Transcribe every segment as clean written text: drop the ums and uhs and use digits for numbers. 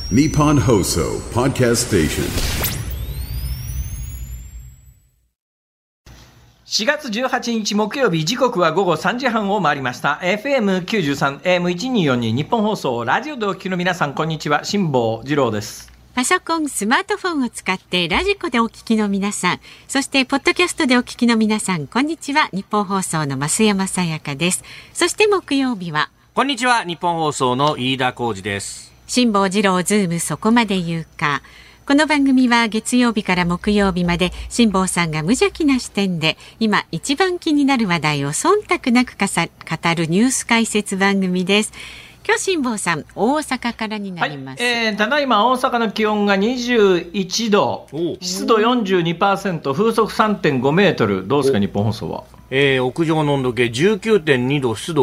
Nippon Hoso Podcast Station。 4月18日木曜日、時刻は午後3時半を回りました。 FM93 AM1242 日本放送ラジオでお聞きの皆さん、こんにちは。辛坊治郎です。 パソコン、スマートフォンを使ってラジコでお聞きの皆さん、そしてポッドキャストでお聞きの皆さん、こんにちは。日本放送の増山さやかです。そして木曜日はこんにちは。日本放送の飯田浩司です。 辛坊治郎ズームそこまで言うか。この番組は月曜日から木曜日まで辛坊さんが無邪気な視点で今一番気になる話題を忖度なく語るニュース解説番組です。今日辛坊さん、大阪からになります。 ただいま大阪の気温が21度、湿度 42%、風速 3.5 メートル。どうですか日本放送は。 屋上の温度計 19.2 度、湿度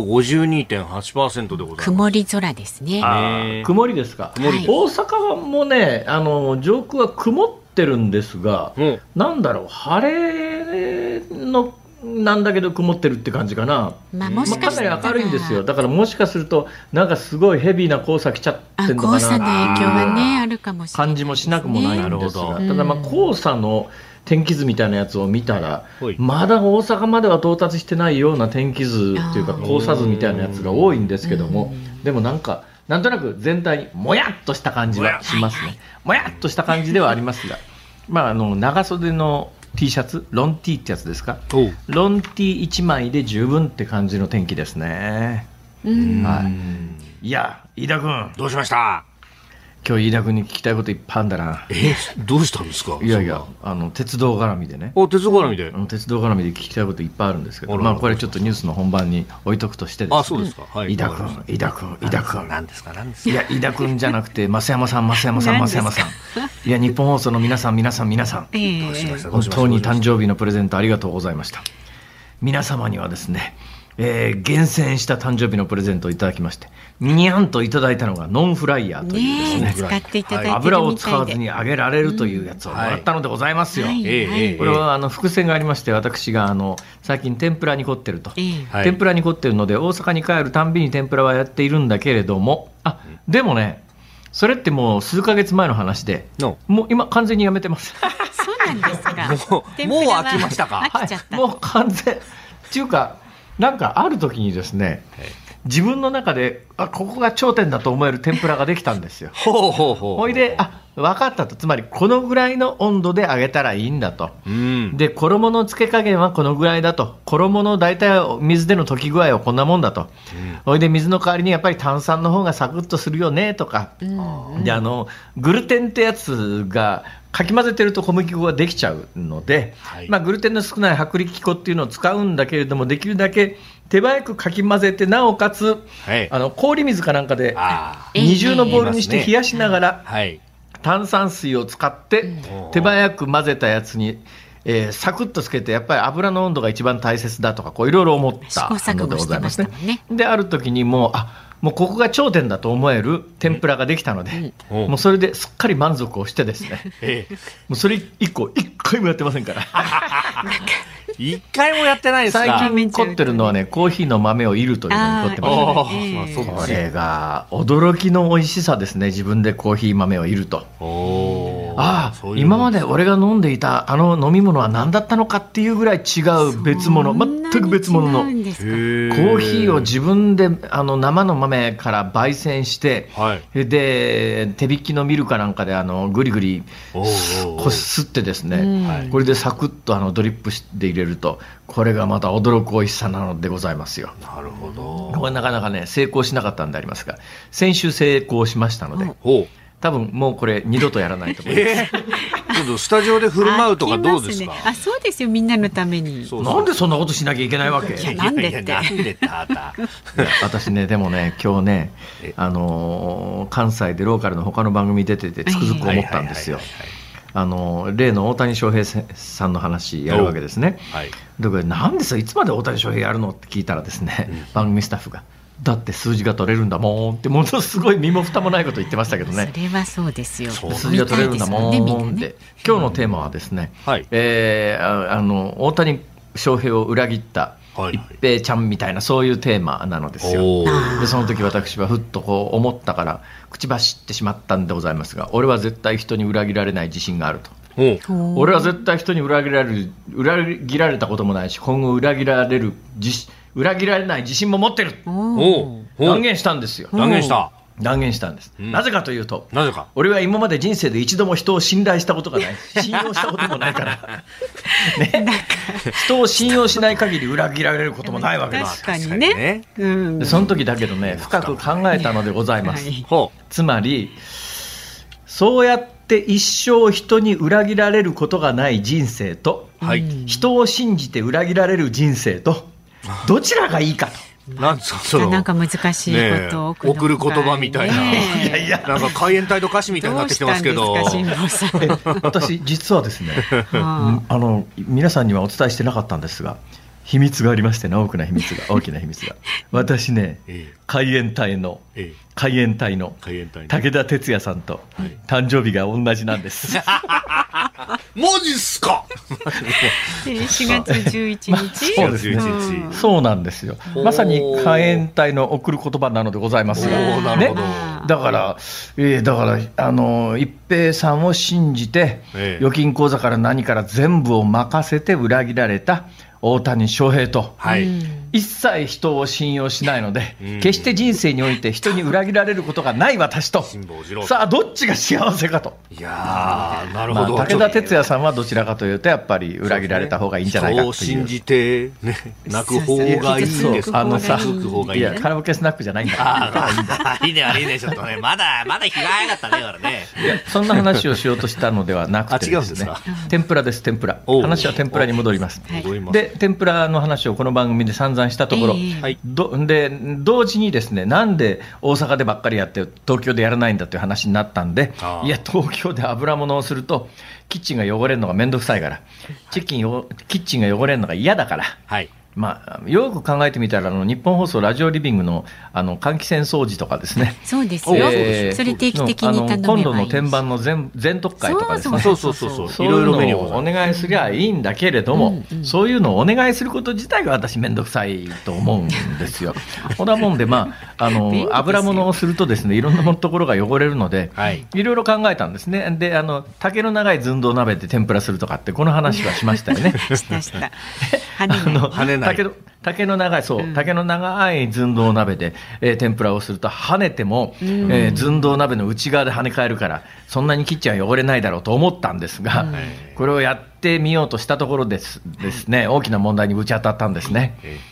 52.8% でございます。 曇り空ですね。 曇りですか。大阪はもうね、上空は曇ってるんですが、なんだろう、晴れのなんだけど曇ってるって感じかな。 もしかしたらかなり明るいんですよ。だからもしかするとなんかすごいヘビーな黄砂来ちゃってんのかな。 黄砂の影響はね、あるかもしれない、 感じもしなくもないんですが、ただ黄砂の天気図みたいなやつを見たら、まだ大阪までは到達してないような天気図というか黄砂図みたいなやつが多いんですけども、でもなんとなく全体にもやっとした感じはしますね。もやっとした感じではありますが、長袖のT シャツ、ロン T ってやつですか。ロン T1 枚で十分って感じの天気ですね。いや、飯田君どうしました。 今日飯田君に聞きたいこといっぱいあるんだな。 どうしたんですか。 いやいや、鉄道絡みでね。 鉄道絡みで鉄道絡みで聞きたいこといっぱいあるんですけど、これちょっとニュースの本番に置いとくとしてですね。 そうですか。 飯田君何ですか。 いや、飯田君じゃなくて増山さん。いや、日本放送の皆さん、本当に誕生日のプレゼントありがとうございました。皆様にはですね、厳選した誕生日のプレゼントをいただきまして、にゃんといただいたのがノンフライヤーというですね、 使っていただいてるみたいで、 油を使わずに揚げられるというやつをもらったのでございますよ。これは伏線がありまして、私が最近天ぷらに凝ってると、天ぷらに凝ってるので大阪に帰るたんびに天ぷらはやっているんだけれども、でもね、それってもう数ヶ月前の話で、もう今完全にやめてます。 そうなんですか。 もう飽きましたか。 飽きちゃった。 もう完全っていうか、なんかある時にですね、自分の中でここが頂点だと思える天ぷらができたんですよ。ほいで分かったと。つまりこのぐらいの温度で揚げたらいいんだと、で衣の付け加減はこのぐらいだと、衣の大体水での溶き具合はこんなもんだと、ほいで水の代わりにやっぱり炭酸の方がサクッとするよねとか、でグルテンってやつがかき混ぜてると小麦粉ができちゃうので、グルテンの少ない薄力粉っていうのを使うんだけれども、できるだけ手早くかき混ぜて、なおかつ、氷水かなんかで二重のボウルにして冷やしながら、炭酸水を使って手早く混ぜたやつに、サクッとつけて、やっぱり油の温度が一番大切だとか、いろいろ思ったのでございますね。である時にもうここが頂点だと思える天ぷらができたので、もうそれですっかり満足をしてですね、もうそれ以降一回もやってませんから。 一回もやってないですか。 最近凝ってるのはね、コーヒーの豆を煎るというのに凝ってますね。これが驚きの美味しさですね。自分でコーヒー豆を煎ると、今まで俺が飲んでいた飲み物は何だったのかっていうぐらい違う別物、全く別物のコーヒーを自分で生の豆から焙煎して、で手引きのミルかなんかでぐりぐりこすってですね、これでサクッとドリップして入れると、これがまた驚く美味しさなのでございますよ。 なるほど。 これなかなかね成功しなかったんでありますが、先週成功しましたので、多分もうこれ二度とやらないと思います。 ちょっとスタジオで振る舞うとかどうですか。 そうですよ、みんんなのために。 なんでそんなことしなきゃいけないわけ。 なんでって私ね、でもね、今日ね、関西でローカルの他の番組出ててつくづく思ったんですよ。例の大谷翔平さんの話やるわけですね。だからなんでさ、いつまで大谷翔平やるのって聞いたらですね、番組スタッフがだって数字が取れるんだもんってものすごい身も蓋もないこと言ってましたけどね。 それはそうですよ。 数字が取れるんだもんって、今日のテーマはですね、大谷翔平を裏切った一平ちゃんみたいなそういうテーマなのですよ。でその時私はふっとこう思ったから口走ってしまったんでございますが、俺は絶対人に裏切られない自信があると。俺は絶対人に裏切られたこともないし、今後裏切られない自信も持ってる。断言したんですよ。断言したんです。なぜかというと、俺は今まで人生で一度も人を信頼したことがない、信用したこともないからね、人を信用しない限り裏切られることもないわけです。 確かにね。 でその時だけどね、深く考えたのでございます。つまりそうやって一生人に裏切られることがない人生と、人を信じて裏切られる人生とどちらがいいかと。 なんか難しいことを送る言葉みたいな、なんか海援隊の歌詞みたいになってきてますけど、 私実はですね皆さんにはお伝えしてなかったんですが、秘密がありましてね、大きな秘密が私ね、海援隊の武田鉄矢さんと誕生日が同じなんですマジっすか 4月11日そうなんですよ。まさに海援隊の送る言葉なのでございますが、ね、だから一平さんを信じて、預金口座から何から全部を任せて裏切られた大谷翔平と、一切人を信用しないので、決して人生において人に裏切られることがない私と、さあどっちが幸せかと。 いやー、なるほど。 武田鉄矢さんはどちらかというとやっぱり裏切られた方がいいんじゃないかという。 人を信じて、ね、泣く方がいいんです。 カラオケスナックじゃないんだ。 いいね、ちょっとね、まだ日が早かったね、からね。 そんな話をしようとしたのではなくてですね、天ぷらです。天ぷら。話は天ぷらに戻ります。で天ぷらの話をこの番組で散々したところ、で同時にですね、なんで大阪でばっかりやって東京でやらないんだという話になったんで、いや東京で油物をするとキッチンが汚れるのがめんどくさいから、キッチンが汚れるのが嫌だから、よく考えてみたら日本放送ラジオリビングの換気扇掃除とかですね、 そうですよ、それ定期的に頼めばいいし、 今度の天板の全特会とかですね、そういうのをお願いすりゃいいんだけれども、そういうのをお願いすること自体が私めんどくさいと思うんですよ。ほんなもんで、油物をするとですね、いろんなところが汚れるので、いろいろ考えたんですね。で竹の長い寸胴鍋で天ぷらするとかってこの話はしましたよね。 した跳ねない竹の長い寸胴鍋で、天ぷらをすると跳ねても、寸胴鍋の内側で跳ね返るからそんなにキッチンは汚れないだろうと思ったんですが、これをやってみようとしたところですね、大きな問題にぶち当たったんですね。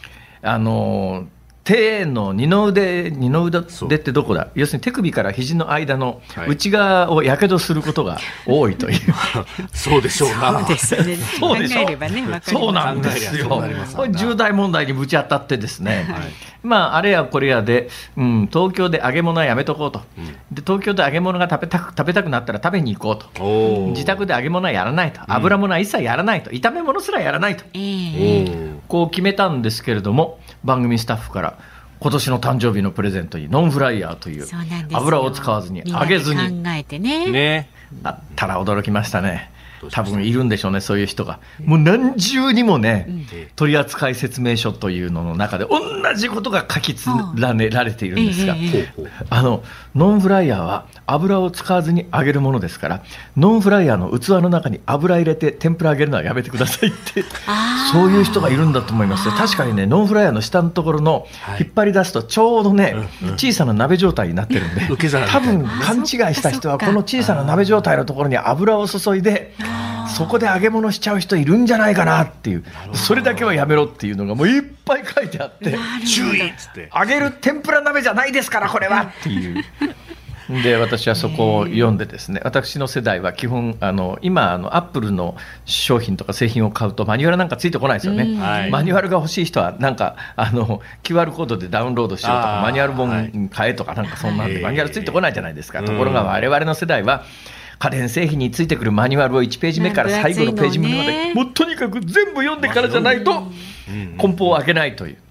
手の二の腕ってどこだ、要するに手首から肘の間の内側をやけどすることが多いという、 そうでしょうな。 そうですね。 そうでしょう。 考えればね、わかります。 そうなんですよ。これ重大問題にぶち当たってですね、あれやこれやで、東京で揚げ物はやめとこうと、で東京で揚げ物が食べたくなったら食べに行こうと、自宅で揚げ物はやらないと、油物は一切やらないと、炒め物すらやらないと、こう決めたんですけれども、番組スタッフから今年の誕生日のプレゼントにノンフライヤーという油を使わずに揚げずに考えてね、 あったら驚きましたね。多分いるんでしょうね、そういう人が。もう何重にもね、取扱説明書というのの中で同じことが書き連ねられているんですが、ノンフライヤーは油を使わずに揚げるものですから、ノンフライヤーの器の中に油入れて天ぷら揚げるのはやめてくださいってそういう人がいるんだと思いますよ。確かにね、ノンフライヤーの下のところの引っ張り出すとちょうどね、小さな鍋状態になってるんで、多分勘違いした人はこの小さな鍋状態のところに油を注いでそこで揚げ物しちゃう人いるんじゃないかなっていう、それだけはやめろっていうのがもういっぱい書いてあって、 注意っつって、 揚げる天ぷら鍋じゃないですからこれはっていうで、私はそこを読んでですね、私の世代は基本今アップルの商品とか製品を買うとマニュアルなんかついてこないですよね。マニュアルが欲しい人はなんかQR コードでダウンロードしようとか、マニュアル本買えとかなんかそんなんでマニュアルついてこないじゃないですか。ところが我々の世代は家電製品についてくるマニュアルを1ページ目から最後のページ目までもうとにかく全部読んでからじゃないと梱包を開けないという、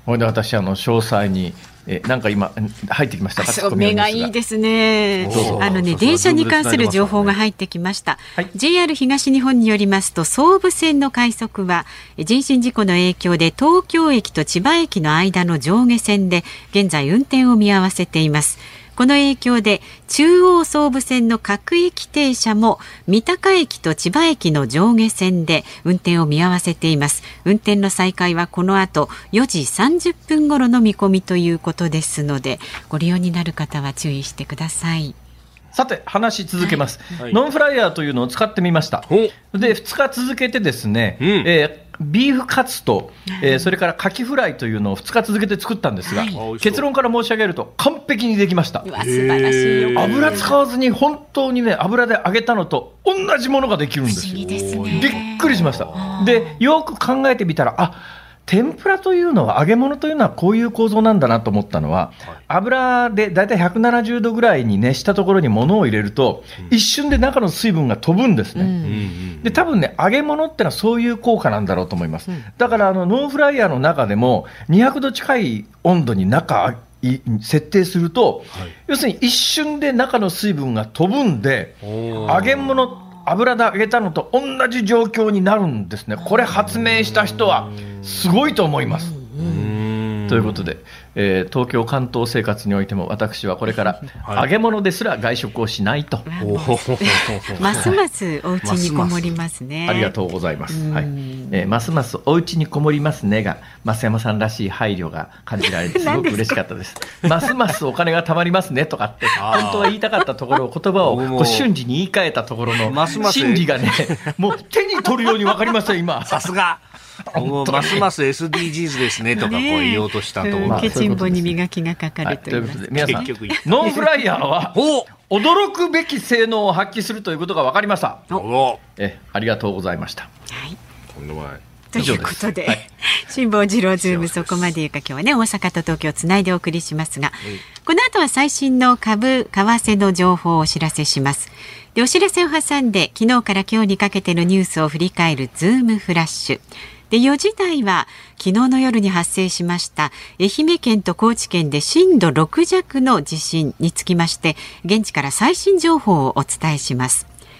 これで私詳細になんか今入ってきましたか。 そう、目がいいですね。電車に関する情報が入ってきました、はい、JR 東日本によりますと、総武線の快速は人身事故の影響で東京駅と千葉駅の間の上下線で現在運転を見合わせています。この影響で中央総武線の各駅停車も三鷹駅と千葉駅の上下線で運転を見合わせています。運転の再開はこの後4時30分頃の見込みということですので、ご利用になる方は注意してください。 さて話し続けます、はい、ノンフライヤーというのを使ってみました。で2日続けてですね、ビーフカツと、それからカキフライというのを2日続けて作ったんですが、結論から申し上げると完璧にできました。 素晴らしいよ。 油使わずに本当にね、油で揚げたのと同じものができるんですよ。 不思議ですね。 びっくりしました。でよく考えてみたら、天ぷらというのは、揚げ物というのはこういう構造なんだなと思ったのは、油でだいたい170度ぐらいに熱したところに物を入れると、一瞬で中の水分が飛ぶんですね。で多分ね、揚げ物ってのはそういう効果なんだろうと思います。だからノンフライヤーの中でも200度近い温度に設定すると、要するに一瞬で中の水分が飛ぶんで、揚げ物油で揚げたのと同じ状況になるんですね。これ発明した人はすごいと思います。ということで、東京関東生活においても私はこれから揚げ物ですら外食をしないと、 ますますお家にこもりますね。 ありがとうございます、はい。ますますお家にこもりますねが増山さんらしい配慮が感じられてすごく嬉しかったです。ますますお金が貯まりますねとかって本当は言いたかったところを、言葉をこう瞬時に言い換えたところの心理がね、もう手に取るように分かりました今。 さすがますます SDGs ですねとかこう言おうとしたと思う。 ケチンボに磨きがかかるということで、 皆さんノンフライヤーは驚くべき性能を発揮するということが分かりました。ありがとうございました。はい、 ということで、辛坊治郎ズームそこまで言うか、今日はね、大阪と東京をつないでお送りしますが、この後は最新の株為替の情報をお知らせします。でお知らせを挟んで、昨日から今日にかけてのニュースを振り返るズームフラッシュで、4時台は昨日の夜に発生しました愛媛県と高知県で震度6弱の地震につきまして、現地から最新情報をお伝えします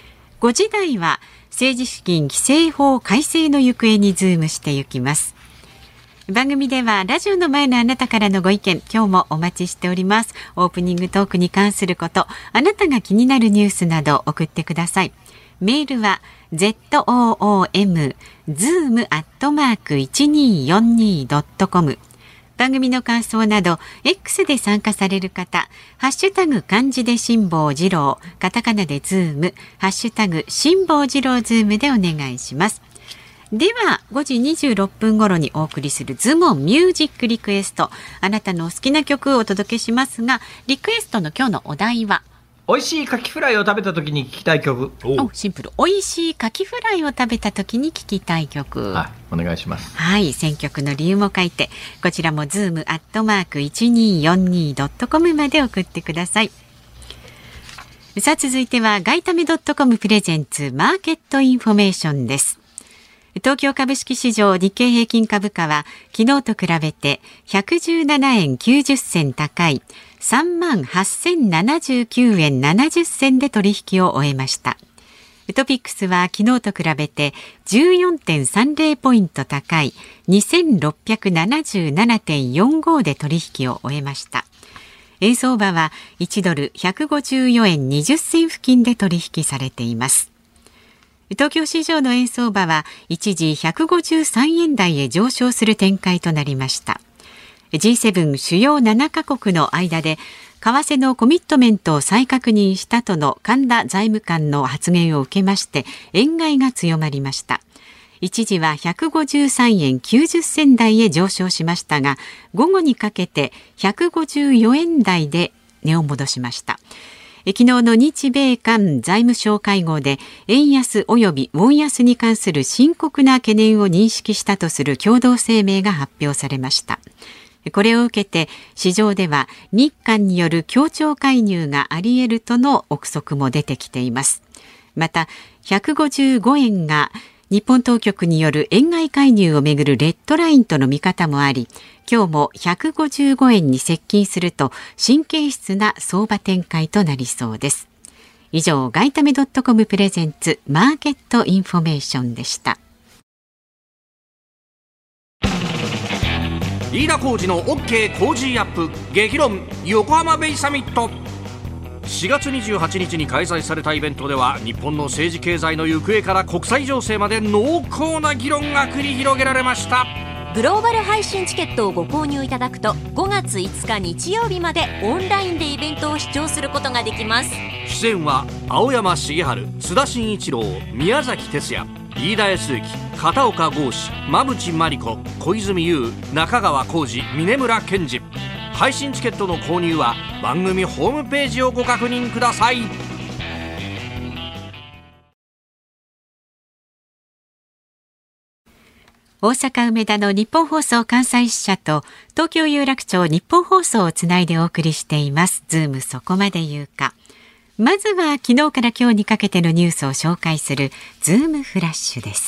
。5時台は政治資金規正法改正の行方にズームしていきます。番組ではラジオの前のあなたからのご意見、今日もお待ちしております。オープニングトークに関すること、あなたが気になるニュースなど送ってください。メールは zoom@1242.com。番組の感想など X で参加される方、ハッシュタグ漢字で辛坊治郎、カタカナでズーム、ハッシュタグ辛坊治郎ズームでお願いします。では5時26分頃にお送りするズモンミュージックリクエスト、あなたのお好きな曲をお届けしますが、リクエストの今日のお題は、 美味しいカキフライを食べた時に聞きたい曲。 シンプル。美味しいカキフライを食べた時に聞きたい曲。 お願いします。 はい、選曲の理由も書いて、こちらもzoom@1242.com まで送ってください。さあ続いては外為.comプレゼンツマーケットインフォメーションです。東京株式市場日経平均株価は昨日と比べて117円90銭高い 38,079 円70銭で取引を終えました。トピックスは昨日と比べて 14.30 ポイント高い 2677.45 で取引を終えました。円相場は1ドル154円20銭付近で取引されています。東京市場の円相場は一時153円台へ上昇する展開となりました。G7 主要7カ国の間で為替のコミットメントを再確認したとの神田財務官の発言を受けまして、円買いが強まりました。一時は153円90銭台へ上昇しましたが、午後にかけて154円台で値を戻しました。昨日の日米韓財務相会合で円安及びウォン安に関する深刻な懸念を認識したとする共同声明が発表されました。これを受けて市場では日韓による協調介入があり得るとの憶測も出てきています。また155円が日本当局による円買い介入をめぐるレッドラインとの見方もあり、今日も155円に接近すると神経質な相場展開となりそうです。以上、外為.comプレゼンツマーケットインフォメーションでした。 飯田浩司の OK 工事アップ激論横浜ベイサミット。4月28日に開催されたイベントでは、日本の政治経済の行方から国際情勢まで濃厚な議論が繰り広げられました。 グローバル配信チケットをご購入いただくと、5月5日日曜日までオンラインでイベントを視聴することができます。 出演は青山茂春、津田慎一郎、宮崎哲也、飯田康之、片岡剛志、馬淵真理子、小泉悠、中川浩二、峯村健二。配信チケットの購入は番組ホームページをご確認ください。 大阪梅田の日本放送関西支社と東京有楽町日本放送をつないでお送りしています。ズームそこまで言うか。まずは昨日から今日にかけてのニュースを紹介するズームフラッシュです。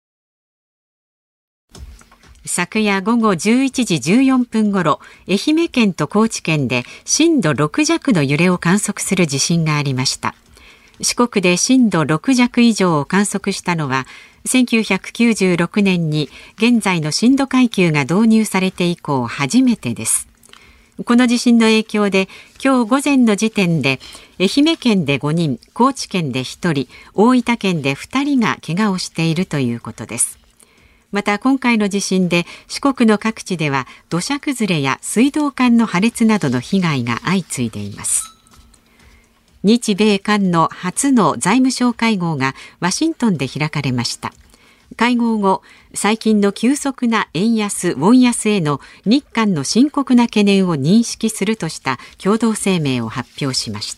昨夜午後11時14分ごろ、愛媛県と高知県で震度6弱の揺れを観測する地震がありました。四国で震度6弱以上を観測したのは、1996年に現在の震度階級が導入されて以降初めてです。この地震の影響で、今日午前の時点で愛媛県で5人、高知県で1人、大分県で2人が怪我をしているということです。また今回の地震で四国の各地では土砂崩れや水道管の破裂などの被害が相次いでいます。日米韓の初の財務相会合がワシントンで開かれました。会合後、最近の急速な円安・ウォン安への日韓の深刻な懸念を認識するとした共同声明を発表しました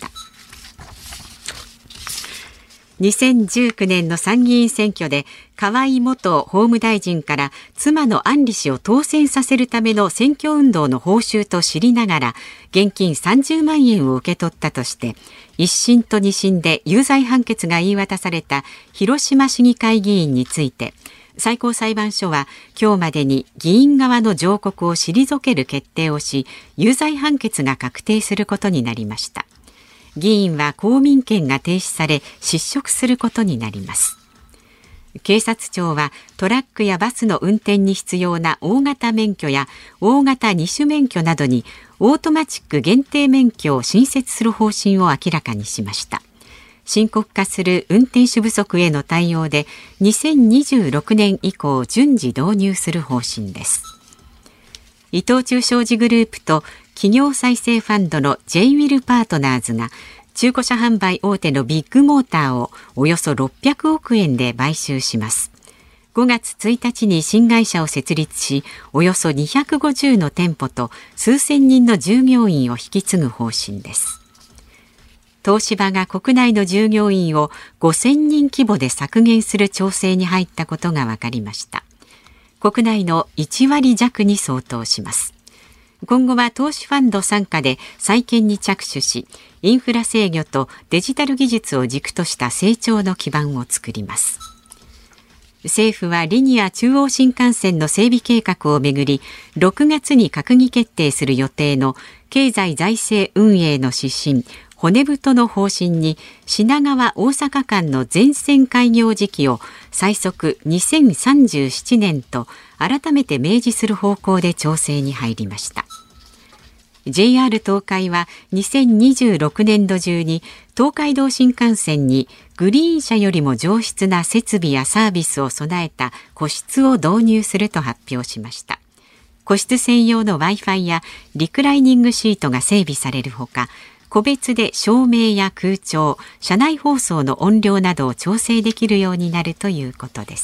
。2019年の参議院選挙で河井元法務大臣から妻の案里氏を当選させるための選挙運動の報酬と知りながら現金30万円を受け取ったとして1審と2審で有罪判決が言い渡された広島市議会議員について、最高裁判所は今日までに議員側の上告を退ける決定をし、有罪判決が確定することになりました。議員は公民権が停止され失職することになります。警察庁はトラックやバスの運転に必要な大型免許や大型二種免許などにオートマチック限定免許を新設する方針を明らかにしました。深刻化する運転手不足への対応で2026年以降順次導入する方針です。伊藤忠商事グループと企業再生ファンドの J ウィルパートナーズが中古車販売大手のビッグモーターをおよそ600億円で買収します。5月1日に新会社を設立し、およそ250の店舗と数千人の従業員を引き継ぐ方針です。東芝が国内の従業員を5000人規模で削減する調整に入ったことが分かりました。国内の1割弱に相当します。今後は投資ファンド傘下で再建に着手し、インフラ制御とデジタル技術を軸とした成長の基盤を作ります。政府はリニア中央新幹線の整備計画をめぐり、6月に閣議決定する予定の経済財政運営の指針、骨太の方針に品川大阪間の全線開業時期を最速2037年と改めて明示する方向で調整に入りました。JR 東海は2026年度中に東海道新幹線にグリーン車よりも上質な設備やサービスを備えた個室を導入すると発表しました。個室専用の Wi-Fi やリクライニングシートが整備されるほか、個別で照明や空調、車内放送の音量などを調整できるようになるということです。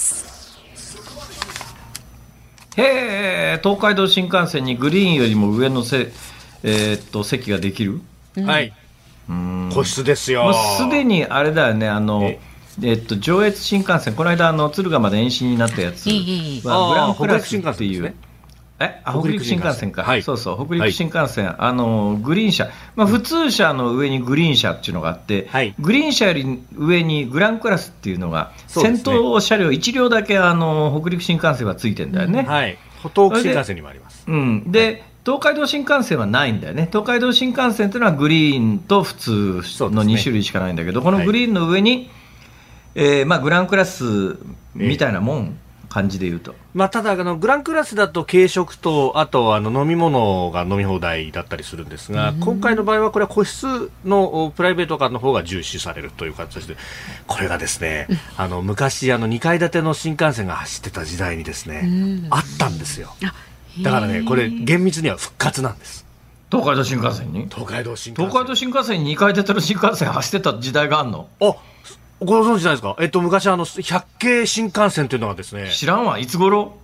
へー、東海道新幹線にグリーンよりも上の席ができる、 はい、個室ですよ。 もうすでにあれだよね、上越新幹線、この間敦賀まで延伸になったやつはグランクラスっていう、 北陸新幹線か、 はい、 そうそう、北陸新幹線、グリーン車、普通車の上にグリーン車っていうのがあって、はい、グリーン車より上にグランクラスっていうのが、先頭車両1両だけ北陸新幹線はついてるんだよね。 はい、東北新幹線にもあります。 で、東海道新幹線はないんだよね。東海道新幹線というのはグリーンと普通の2種類しかないんだけど、このグリーンの上に、グランクラスみたいなもん、感じで言うと、 ただグランクラスだと軽食とあと飲み物が飲み放題だったりするんですが、今回の場合はこれは個室のプライベート感の方が重視されるという形で、これがですね昔2階建ての新幹線が走ってた時代にですね、あったんですよ。だからね、これ厳密には復活なんです。 東海道新幹線に東海道新幹線に2階建ての新幹線走ってた時代があるの？ ご存知ないですか？昔百景新幹線というのがですね、 知らんわ。いつ頃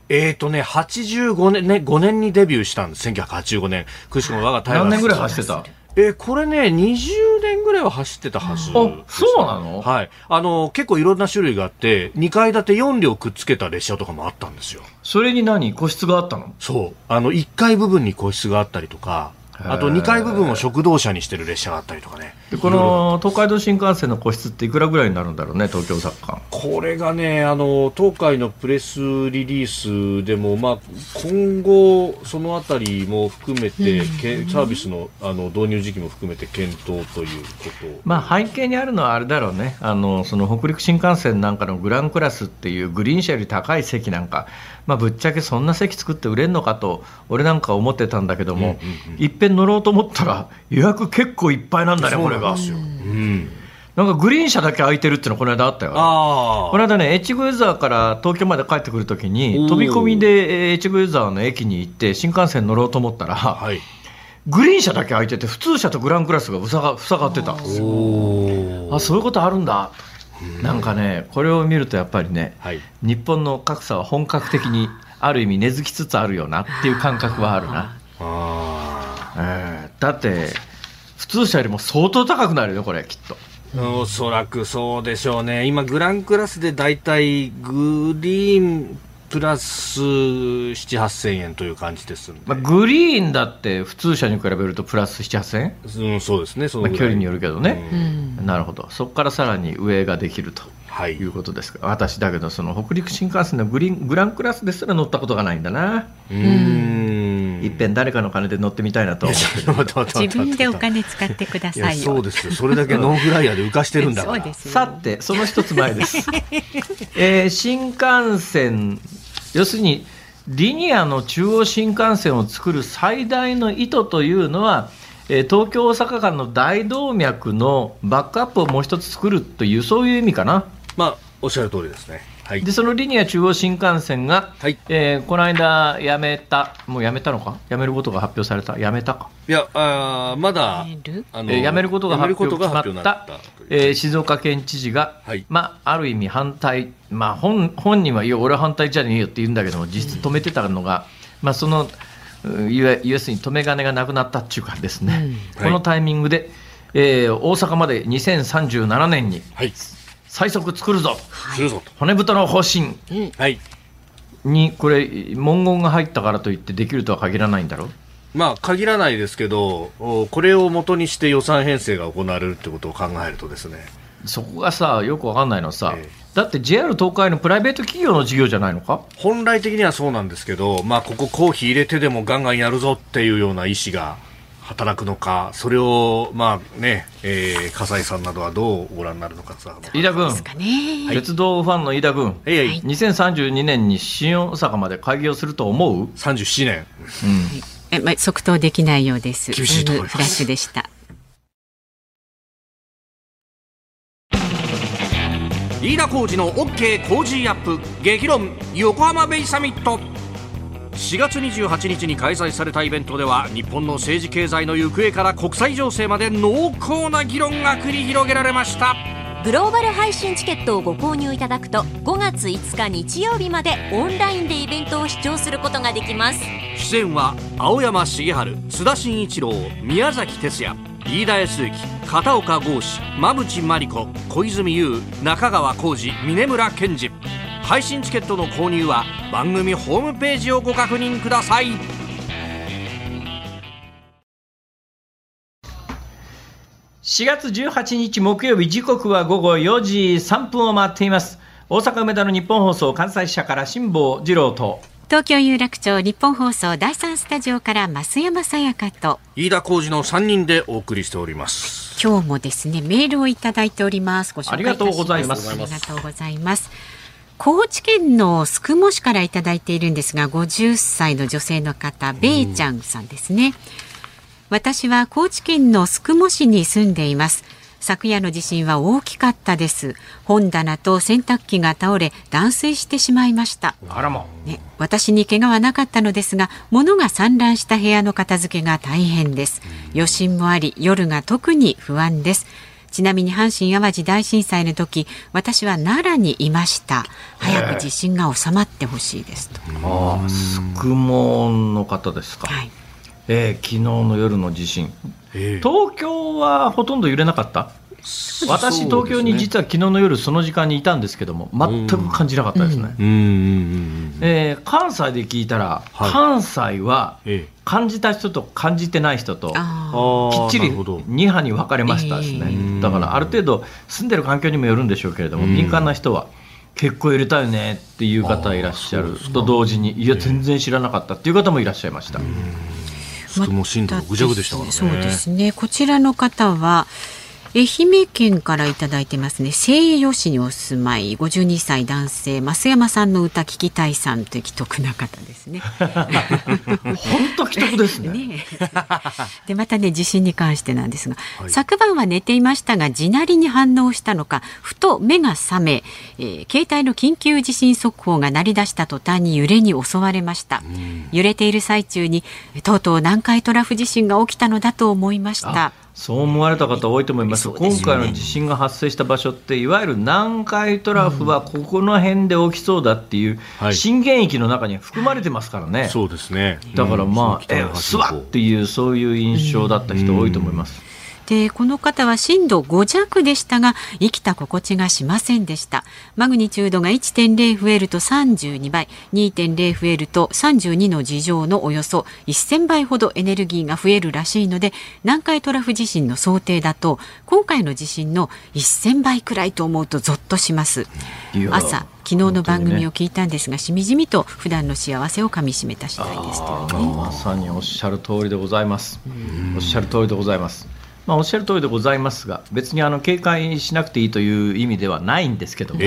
？85年ね、5年にデビューしたんです。1985年。くしくも我が台湾。 何年ぐらい走ってた？ これね、20年ぐらいは走ってたはずです、ね。 そうなの？ はい。結構いろんな種類があって、2階建て4両くっつけた列車とかもあったんですよ。 それに個室があったの？ そう。1階部分に個室があったりとか、あと2階部分を食堂車にしてる列車があったりとかね。 でこの東海道新幹線の個室っていくらぐらいになるんだろうね、東京雑貨。 これがね、東海のプレスリリースでも、今後そのあたりも含めて、サービスの導入時期も含めて検討ということを、 背景にあるのはあれだろうね、その北陸新幹線なんかのグランクラスっていうグリーン車より高い席なんか、ぶっちゃけそんな席作って売れんのかと俺なんか思ってたんだけども、いっぺん乗ろうと思ったら予約結構いっぱいなんだね、これが。なんかグリーン車だけ空いてるっていうのこの間あったよ。この間ね、越後湯沢から東京まで帰ってくるときに飛び込みで越後湯沢の駅に行って新幹線乗ろうと思ったら、グリーン車だけ空いてて普通車とグランクラスが塞がってたんですよ。そういうことあるんだ。なんかね、これを見るとやっぱりね、日本の格差は本格的にある意味根付きつつあるよなっていう感覚はあるな。だって普通車よりも相当高くなるよこれ、きっと。 おそらくそうでしょうね。今グランクラスでだいたいグリーンプラス7、8000円という感じですんで、 グリーンだって普通車に比べるとプラス7、8000円、 そうですね、その距離によるけどね、なるほど。そこからさらに上ができるということですか。私だけどその北陸新幹線のグランクラスですら乗ったことがないんだな。いっぺん誰かの金で乗ってみたいなと思ってる。 自分でお金使ってくださいよ。 そうですよ、それだけノンフライヤーで浮かしてるんだから。 さてその一つ前です、新幹線、要するにリニアの中央新幹線を作る最大の意図というのは、東京大阪間の大動脈のバックアップをもう一つ作るという、そういう意味かな。 おっしゃる通りですね。 でそのリニア中央新幹線が、この間やめた、もうやめたのか、やめることが発表された、やめたか、 いやまだやめることが発表決まった、静岡県知事が、ある意味反対、本人はいや俺は反対じゃねえよって言うんだけども、実質止めてたのが、その要するに止め金がなくなったっていうかですね、このタイミングで、大阪まで2037年に、最速作るぞ、骨太の方針に、これ文言が入ったからといってできるとは限らないんだろう。 限らないですけど、これを元にして予算編成が行われるってことを考えるとですね、 そこがさよく分かんないのはさ、だって JR 東海のプライベート企業の事業じゃないのか。 本来的にはそうなんですけど、ここ公費入れてでもガンガンやるぞっていうような意思が働くのか、それを笠井さんなどはどうご覧になるのか。 飯田君、鉄道ファンの飯田君、2032年に新大阪まで開業すると思う ？37 年、即答できないようです。 厳しいと思います。 フラッシュでした。 飯田浩司の OK 工事アップ激論横浜ベイサミット。4月28日に開催されたイベントでは、日本の政治経済の行方から国際情勢まで濃厚な議論が繰り広げられました。 グローバル配信チケットをご購入いただくと、5月5日日曜日までオンラインでイベントを視聴することができます。 出演は青山茂春、津田慎一郎、宮崎哲也、飯田康之、片岡剛志、馬淵真理子、小泉悠、中川浩二、峯村健二。 配信チケットの購入は番組ホームページをご確認ください。 4月18日木曜日、時刻は午後4時3分を回っています。大阪梅田の日本放送関西支社から辛坊治郎と、 東京有楽町日本放送第3スタジオから増山さやかと飯田浩司の3人でお送りしております。 今日もですね、メールをいただいております。ご紹介いたします。 ありがとうございます。 ありがとうございます。高知県の宿毛市からいただいているんですが、50歳の女性の方、ベイちゃんさんですね。私は高知県の宿毛市に住んでいます。昨夜の地震は大きかったです。本棚と洗濯機が倒れ断水してしまいました。 あらま、 ね、私に怪我はなかったのですが、物が散乱した部屋の片付けが大変です。余震もあり、夜が特に不安です。ちなみに阪神淡路大震災の時、私は奈良にいました。早く地震が収まってほしいですと。 宿毛の方ですか。はい。昨日の夜の地震、東京はほとんど揺れなかった。私、東京に実は昨日の夜その時間にいたんですけども、全く感じなかったですね。関西で聞いたら、はい、関西は感じた人と感じてない人ときっちり2派に分かれましたですね。だからある程度住んでる環境にもよるんでしょうけれども、民間な人は結構揺れたよねっていう方いらっしゃると同時に、いや全然知らなかったっていう方もいらっしゃいました。 宿毛震度6弱でしたからね。 そうですね。こちらの方は愛媛県からいただいてますね。西予市にお住まい52歳男性、増山さんの歌聞きたいさんという既得な方ですね。 本当既得ですね。 ねでまたね、地震に関してなんですが、はい、昨晩は寝ていましたが地鳴りに反応したのかふと目が覚め、携帯の緊急地震速報が鳴り出した途端に揺れに襲われました。揺れている最中にとうとう南海トラフ地震が起きたのだと思いました。 そう思われた方多いと思います。今回の地震が発生した場所っていわゆる南海トラフはここの辺で起きそうだっていう震源域の中に含まれてますからね。 そうですね。 だからスワッっていうそういう印象だった人多いと思います。 でこの方は震度5弱でしたが生きた心地がしませんでした。マグニチュードが 1.0 増えると32倍 2.0 増えると32の2乗のおよそ1000倍ほどエネルギーが増えるらしいので、南海トラフ地震の想定だと今回の地震の1000倍くらいと思うとゾッとします。朝昨日の番組を聞いたんですが、しみじみと普段の幸せをかみしめた次第ですというね。 まさにおっしゃる通りでございます。おっしゃる通りでございます。おっしゃる通りでございますが、別に警戒しなくていいという意味ではないんですけども、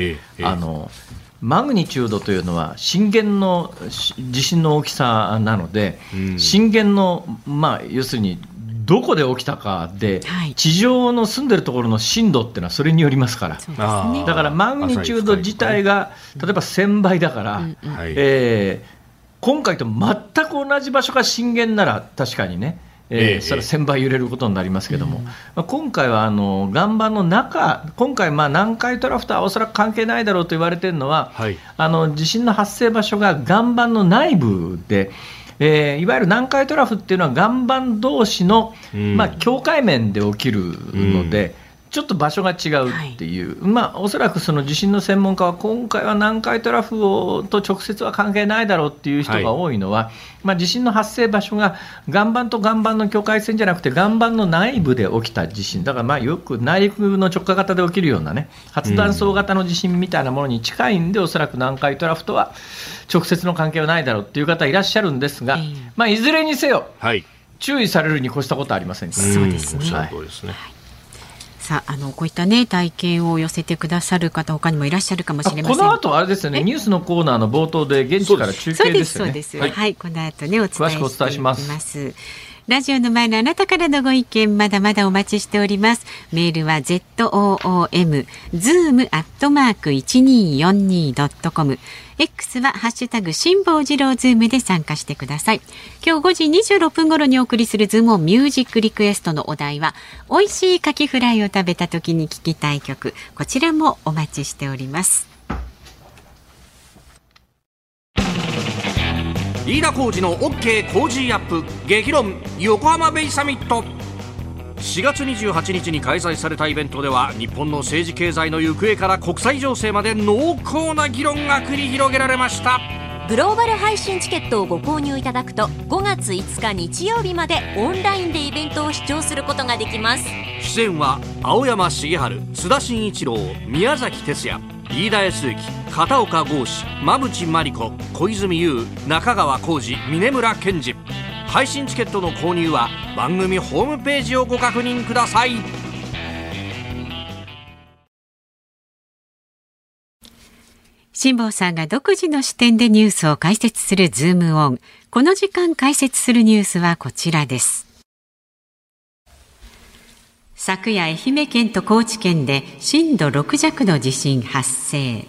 マグニチュードというのは震源の地震の大きさなので、震源の、要するにどこで起きたかで、地上の住んでるところの震度っていうのはそれによりますから、だからマグニチュード自体が例えば1000倍だから、今回と全く同じ場所が震源なら確かにね、それは1000倍揺れることになりますけども、今回は岩盤の中、今回南海トラフとはおそらく関係ないだろうと言われているのは、地震の発生場所が岩盤の内部で、いわゆる南海トラフっていうのは岩盤同士の、境界面で起きるので、ちょっと場所が違うっていう、おそらくその地震の専門家は今回は南海トラフと直接は関係ないだろうっていう人が多いのは、地震の発生場所が岩盤と岩盤の境界線じゃなくて岩盤の内部で起きた地震だから、よく内陸の直下型で起きるようなね、発断層型の地震みたいなものに近いんで、おそらく南海トラフとは直接の関係はないだろうっていう方いらっしゃるんですが、いずれにせよ、注意されるに越したことはありませんから。 そうですね。さあ、こういったね体験を寄せてくださる方他にもいらっしゃるかもしれません。 この後あれですよね、ニュースのコーナーの冒頭で現地から中継ですよね。 そうです、はい、この後ねお伝えしていきます。詳しくお伝えします。ラジオの前のあなたからのご意見まだまだお待ちしております。メールは zoom@1242.com、 X はハッシュタグ辛坊治郎ズームで参加してください。今日5時26分頃にお送りするズームオンミュージックリクエストのお題は美味しいカキフライを食べた時に聴きたい曲、こちらもお待ちしております。 飯田浩司の OK コージーアップ激論横浜ベイサミット。 4月28日に開催されたイベントでは、日本の政治経済の行方から国際情勢まで濃厚な議論が繰り広げられました。 グローバル配信チケットをご購入いただくと、5月5日日曜日までオンラインでイベントを視聴することができます。 出演は青山茂春、津田慎一郎、宮崎哲也、飯田康之、片岡剛志、馬淵真理子、小泉悠、中川浩二、峯村健二。配信チケットの購入は番組ホームページをご確認ください。 辛坊さんが独自の視点でニュースを解説するズームオン。この時間解説するニュースはこちらです。昨夜、愛媛県と高知県で震度6弱の地震発生。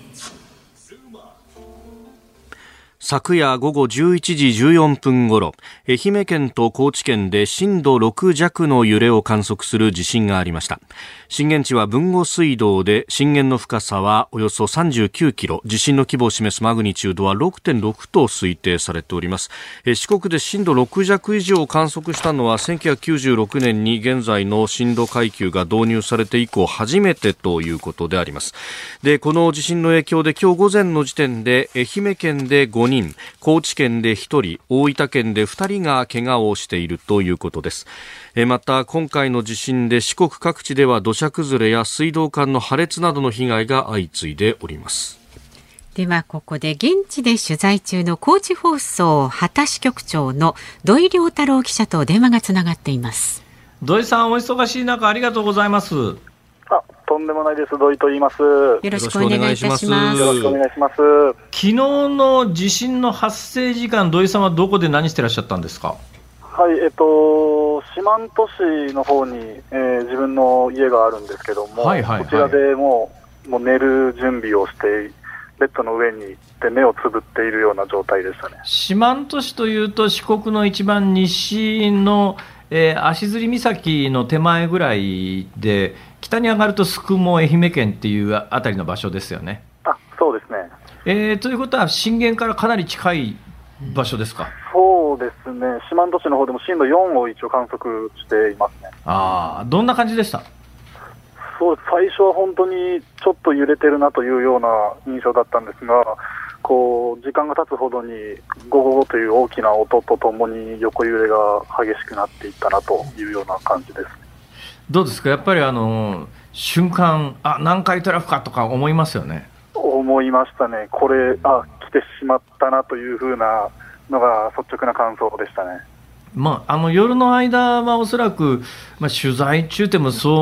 昨夜午後11時14分ごろ、愛媛県と高知県で震度6弱の揺れを観測する地震がありました。震源地は豊後水道で、震源の深さはおよそ39キロ、地震の規模を示すマグニチュードは 6.6 と推定されております。四国で震度6弱以上を観測したのは1996年に現在の震度階級が導入されて以降初めてということであります。で、この地震の影響で今日午前の時点で愛媛県で5人、高知県で1人、大分県で2人が怪我をしているということです。また今回の地震で四国各地では土砂崩れや水道管の破裂などの被害が相次いでおります。 ではここで現地で取材中の高知放送波田支局長の土井亮太郎記者と電話がつながっています。 土井さん、お忙しい中ありがとうございます。 とんでもないです。土井と言います。 よろしくお願いいたします。 よろしくお願いします。 昨日の地震の発生時間、土井さんはどこで何してらっしゃったんですか？ はい、四万十市の方に、自分の家があるんですけども、 はいはいはい、 こちらでもう寝る準備をして、ベッドの上に行って目をつぶっているような状態でしたね。 四万十市というと四国の一番西の、足摺岬の手前ぐらいで、北に上がると宿毛、愛媛県っていうあたりの場所ですよね。 そうですね。 ということは震源からかなり近い場所ですか？ そうですね。四万十市の方でも震度4を一応観測していますね。 どんな感じでした？ そう、最初は本当にちょっと揺れてるなというような印象だったんですが、時間が経つほどにゴゴゴという大きな音とともに横揺れが激しくなっていったなというような感じです。 どうですか、やっぱり瞬間、南海トラフかとか思いますよね。 思いましたね。これ、来てしまったなというふうなのが率直な感想でしたね。 夜の間はおそらく、取材中でもそう、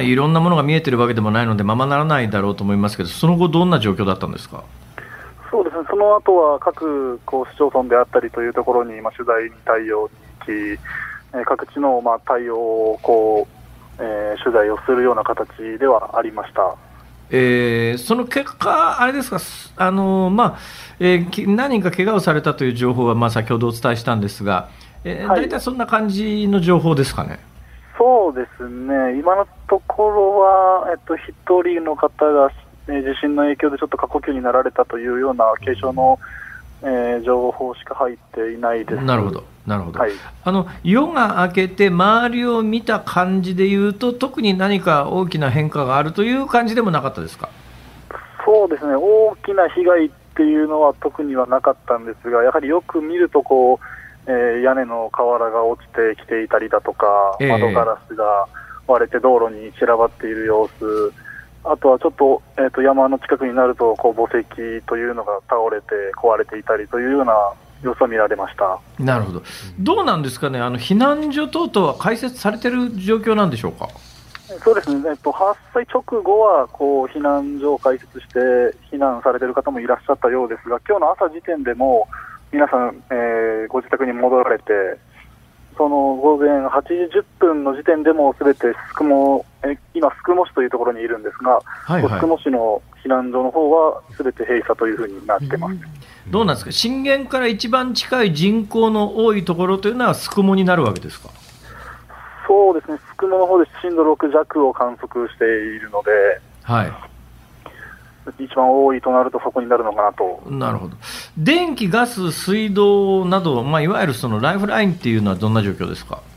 いろんなものが見えてるわけでもないのでままならないだろうと思いますけど、その後どんな状況だったんですか？ そうですね、その後は各市町村であったりというところに、取材に対応に行き、各地の対応を取材をするような形ではありました。 その結果、あれですか、何人か怪我をされたという情報は先ほどお伝えしたんですが、大体そんな感じの情報ですかね。 そうですね、今のところは、1人の方が、地震の影響でちょっと過呼吸になられたというような軽症の、情報しか入っていないです。 なるほど、なるほど。 はい、 夜が明けて周りを見た感じでいうと、特に何か大きな変化があるという感じでもなかったですか？ そうですね、大きな被害っていうのは特にはなかったんですが、やはりよく見ると屋根の瓦が落ちてきていたりだとか、窓ガラスが割れて道路に散らばっている様子、あとはちょっと、山の近くになると墓石というのが倒れて壊れていたりというような様子が見られました。 なるほど。どうなんですかね、避難所等々は開設されている状況なんでしょうか？ そうですね、発災直後は避難所を開設して避難されている方もいらっしゃったようですが、今日の朝時点でも皆さん、ご自宅に戻られて、その午前8時10分の時点でもすべて今、宿毛市というところにいるんですが、宿毛市の避難所の方はすべて閉鎖というふうになってます。 どうなんですか、震源から一番近い人口の多いところというのは宿毛になるわけですか？ そうですね、宿毛の方で震度6弱を観測しているので、一番多いとなるとそこになるのかなと。 なるほど。電気、ガス、水道など、いわゆるそのライフラインっていうのはどんな状況ですか？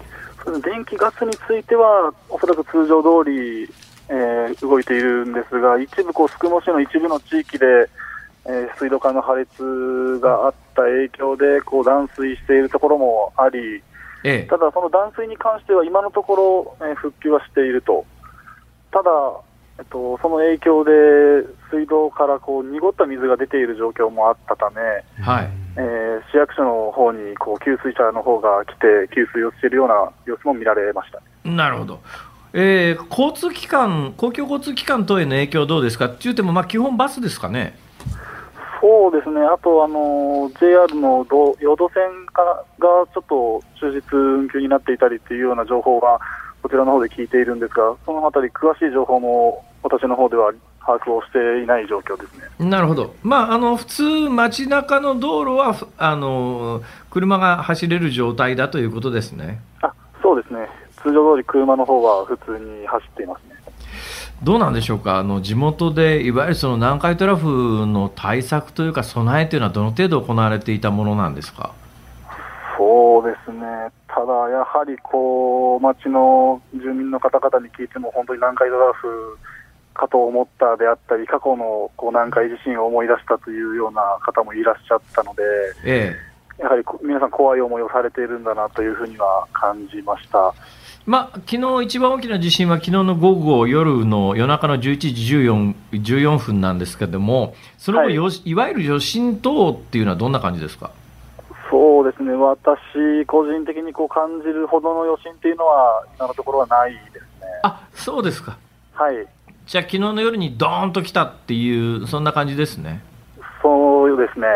電気、ガスについてはおそらく通常通り、動いているんですが、一部宿毛市の一部の地域で、水道管の破裂があった影響で断水しているところもあり、ただその断水に関しては今のところ、復旧はしていると。ただ、その影響で水道から濁った水が出ている状況もあったため、 はい、 市役所の方に給水車の方が来て給水をしているような様子も見られました。 なるほど。交通機関、公共交通機関等への影響どうですか。というても基本バスですかね。 そうですね。あとJR の淀線がちょっと終日運休になっていたりというような情報がこちらの方で聞いているんですが、そのあたり詳しい情報も私の方では把握をしていない状況ですね。 なるほど。普通街中の道路は車が走れる状態だということですね。 そうですね。通常通り車の方は普通に走っていますね。 どうなんでしょうか。地元でいわゆるその南海トラフの対策というか備えというのはどの程度行われていたものなんですか。 そうですね。ただやはり町の住民の方々に聞いても本当に南海トラフかと思ったであったり、過去の南海地震を思い出したというような方もいらっしゃったので、やはり皆さん怖い思いをされているんだなというふうには感じました。 昨日一番大きな地震は昨日の午後夜中の11時14分なんですけれども、その後、いわゆる余震等っていうのはどんな感じですか。 そうですね。私個人的に感じるほどの余震っていうのは今のところはないですね。 そうですか。 はい。 じゃあ昨日の夜にドーンと来たっていうそんな感じですね。 そうですね。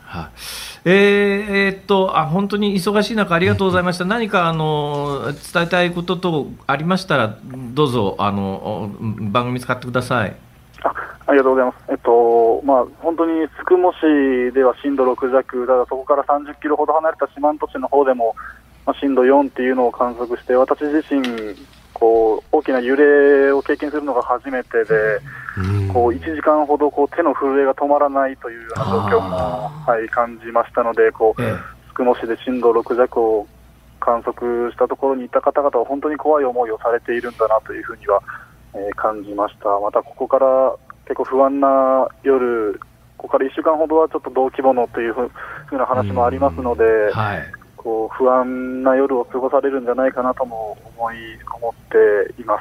本当に忙しい中ありがとうございました。何か伝えたいこととありましたらどうぞ番組使ってください。 ありがとうございます。本当に宿毛市では震度6弱、そこから30キロほど離れた四万十市の方でも、震度4っていうのを観測して、私自身大きな揺れを経験するのが初めてで、1時間ほど手の震えが止まらないというような状況も、感じましたので、宿毛市で震度6弱を観測したところにいた方々は本当に怖い思いをされているんだなというふうには、感じました。またここから結構不安な夜、ここから1週間ほどはちょっと同規模のというふうな話もありますので、不安な夜を過ごされるんじゃないかなとも思っています。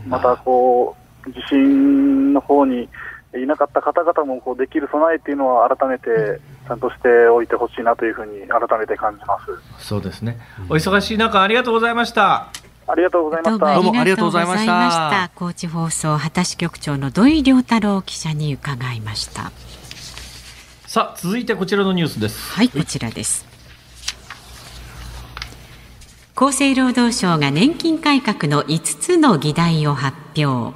また地震の方にいなかった方々もできる備えというのは改めてちゃんとしておいてほしいなというふうに改めて感じます。 そうですね。お忙しい中ありがとうございました。 ありがとうございました。 どうもありがとうございました。高知放送畑支局長の土井亮太郎記者に伺いました。 さあ続いてこちらのニュースです。 はい、こちらです。厚生労働省が年金改革の5つの議題を発表。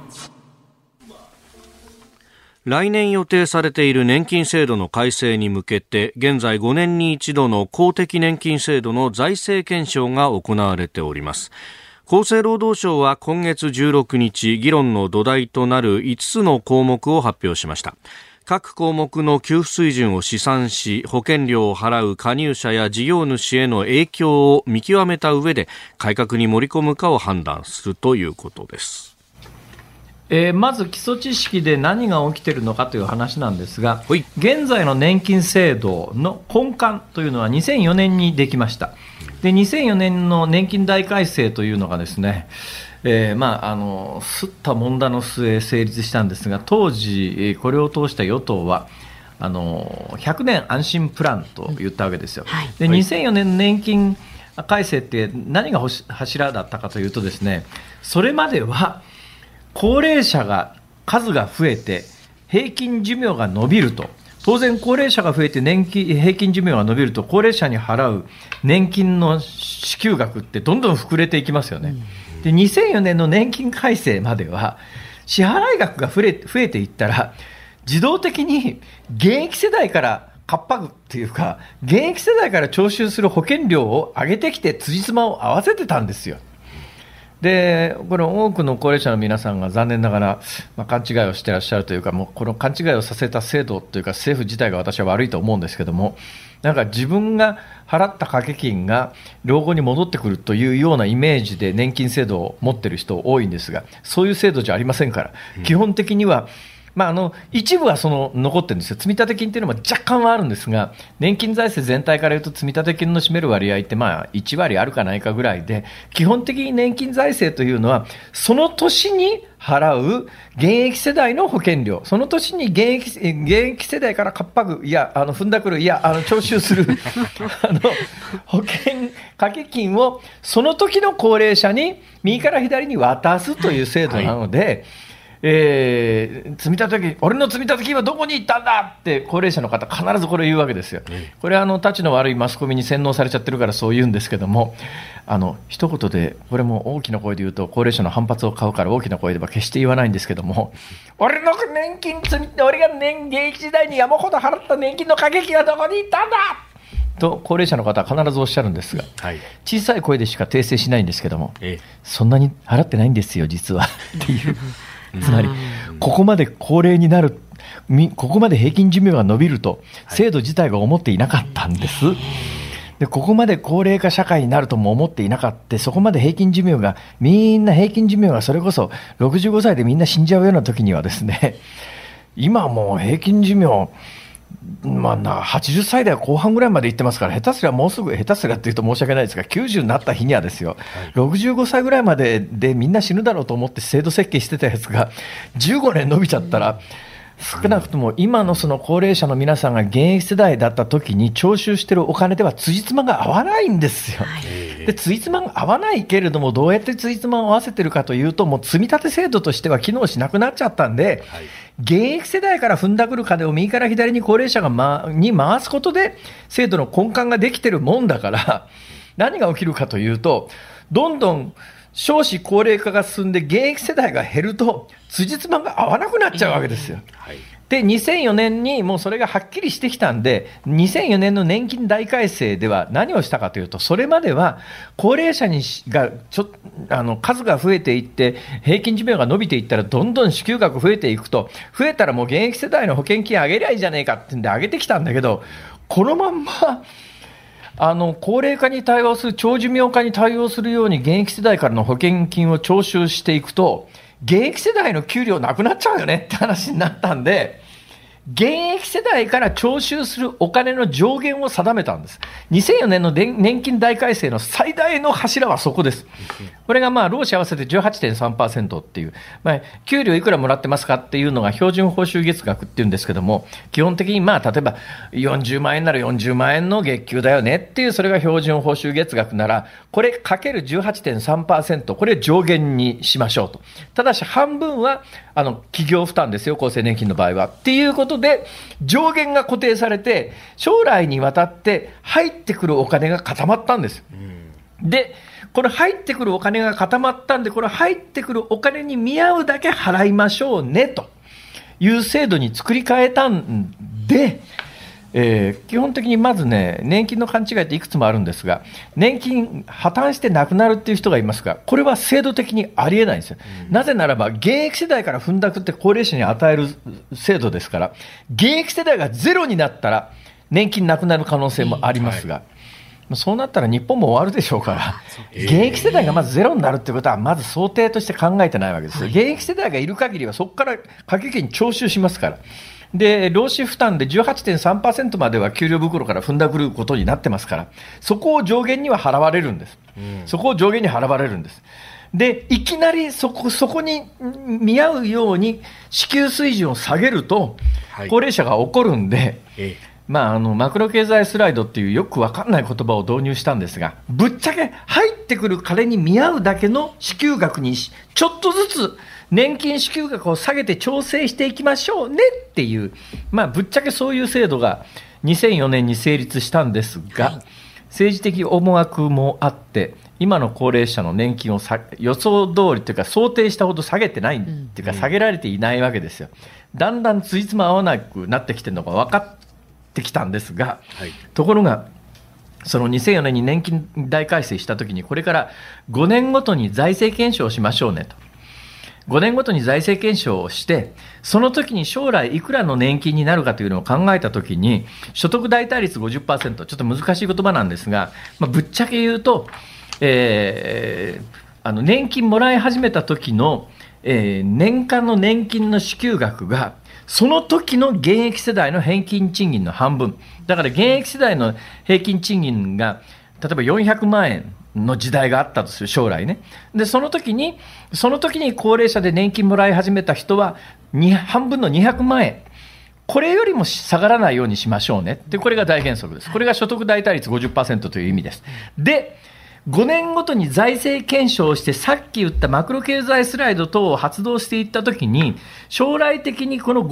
来年予定されている年金制度の改正に向けて現在5年に一度の公的年金制度の財政検証が行われております。厚生労働省は今月16日議論の土台となる5つの項目を発表しました。各項目の給付水準を試算し、保険料を払う加入者や事業主への影響を見極めた上で改革に盛り込むかを判断するということです。 まず基礎知識で何が起きているのかという話なんですが、現在の年金制度の根幹というのは2004年にできました。で2004年の年金大改正というのがですね、すったもんだの末成立したんですが、当時これを通した与党は100年安心プランと言ったわけですよ。で2004年の年金改正って何が柱だったかというとですね、それまでは高齢者が数が増えて平均寿命が伸びると、当然高齢者が増えて平均寿命が伸びると高齢者に払う年金の支給額ってどんどん膨れていきますよね。で2004年の年金改正までは支払い額が増えていったら自動的に現役世代からかっぱぐっていうか現役世代から徴収する保険料を上げてきて辻褄を合わせてたんですよ。 でこれ多くの高齢者の皆さんが残念ながら、勘違いをしていらっしゃるというか、もうこの勘違いをさせた制度というか政府自体が私は悪いと思うんですけども、なんか自分が払った掛け金が老後に戻ってくるというようなイメージで年金制度を持っている人多いんですが、そういう制度じゃありませんから、基本的には一部は残ってるんですよ。積立金というのも若干はあるんですが、年金財政全体から言うと積立金の占める割合って1割あるかないかぐらいで、基本的に年金財政というのはその年に払う現役世代の保険料、その年に現役世代からかっぱぐ踏んだくる徴収する保険掛け金をその時の高齢者に右から左に渡すという制度なので、積立金、俺の積立金はどこに行ったんだって高齢者の方必ずこれ言うわけですよ。これはたちの悪いマスコミに洗脳されちゃってるからそう言うんですけども、一言でこれも大きな声で言うと高齢者の反発を買うから大きな声では決して言わないんですけども、俺の年金俺が現役時代に山ほど払った年金の掛け金はどこに行ったんだと高齢者の方は必ずおっしゃるんですが、小さい声でしか訂正しないんですけども、そんなに払ってないんですよ実はっていうつまりここまで高齢になる、ここまで平均寿命が伸びると制度自体が思っていなかったんです。でここまで高齢化社会になるとも思っていなかった。そこまで平均寿命がみんな平均寿命がそれこそ65歳でみんな死んじゃうような時にはですね、今もう平均寿命80歳代後半ぐらいまで行ってますから、下手すりゃもうすぐ、下手すりゃっていうと申し訳ないですが90になった日にはですよ、65歳ぐらいまででみんな死ぬだろうと思って制度設計してたやつが15年伸びちゃったら、少なくとも今のその高齢者の皆さんが現役世代だった時に徴収しているお金ではつじつまが合わないんですよ。でつじつまが合わないけれども、どうやってつじつまを合わせてるかというと、もう積み立て制度としては機能しなくなっちゃったんで、現役世代から踏んだくる金を右から左に高齢者に回すことで制度の根幹ができてるもんだから、何が起きるかというと、どんどん少子高齢化が進んで現役世代が減ると辻褄が合わなくなっちゃうわけですよ。で2004年にもうそれがはっきりしてきたんで、2004年の年金大改正では何をしたかというと、それまでは高齢者が数が増えていって平均寿命が伸びていったらどんどん支給額増えていくと、増えたらもう現役世代の保険金上げりゃいいじゃねえかってんで上げてきたんだけど、このまんま高齢化に対応する、長寿命化に対応するように現役世代からの保険金を徴収していくと、現役世代の給料なくなっちゃうよねって話になったんで、現役世代から徴収するお金の上限を定めたんです。2004年の年金大改正の最大の柱はそこです。これが労使合わせて 18.3% っていう、給料いくらもらってますかっていうのが標準報酬月額っていうんですけども、基本的に例えば40万円なら40万円の月給だよねっていう、それが標準報酬月額なら、これかける 18.3%、これ上限にしましょうと。ただし半分は企業負担ですよ、厚生年金の場合はっていうことで上限が固定されて、将来にわたって入ってくるお金が固まったんです。でこの入ってくるお金が固まったんで、この入ってくるお金に見合うだけ払いましょうねという制度に作り変えたんで、基本的にまずね、年金の勘違いっていくつもあるんですが、年金破綻して亡くなるっていう人がいますが、これは制度的にありえないんですよ。なぜならば現役世代から踏んだくって高齢者に与える制度ですから、現役世代がゼロになったら年金なくなる可能性もありますが、そうなったら日本も終わるでしょうから、現役世代がまずゼロになるってことはまず想定として考えてないわけですよ。現役世代がいる限りはそこから掛け金徴収しますから。で労使負担で 18.3% までは給料袋から踏んだくることになってますから、そこを上限には払われるんです。そこを上限に払われるんです。でいきなりそこに見合うように支給水準を下げると高齢者が怒るんで、マクロ経済スライドっていうよく分かんない言葉を導入したんですが、ぶっちゃけ入ってくる金に見合うだけの支給額にちょっとずつ年金支給額を下げて調整していきましょうねっていう、ぶっちゃけそういう制度が2004年に成立したんですが、政治的思惑もあって今の高齢者の年金を予想通りというか想定したほど下げてないっていうか、下げられていないわけですよ。だんだんついつま合わなくなってきてるのが分かってきたんですが、ところがその2004年に年金大改正したときに、これから5年ごとに財政検証をしましょうねと。5年ごとに財政検証をして、その時に将来いくらの年金になるかというのを考えたときに、所得代替率 50%、ちょっと難しい言葉なんですが、ぶっちゃけ言うと、年金もらい始めた時の、年間の年金の支給額が、その時の現役世代の平均賃金の半分。だから現役世代の平均賃金が、例えば400万円の時代があったとする、将来ね。で、その時に高齢者で年金もらい始めた人は、半分の200万円。これよりも下がらないようにしましょうね。で、これが大原則です。これが所得代替率 50% という意味です。で、5年ごとに財政検証をして、さっき言ったマクロ経済スライド等を発動していったときに、将来的にこの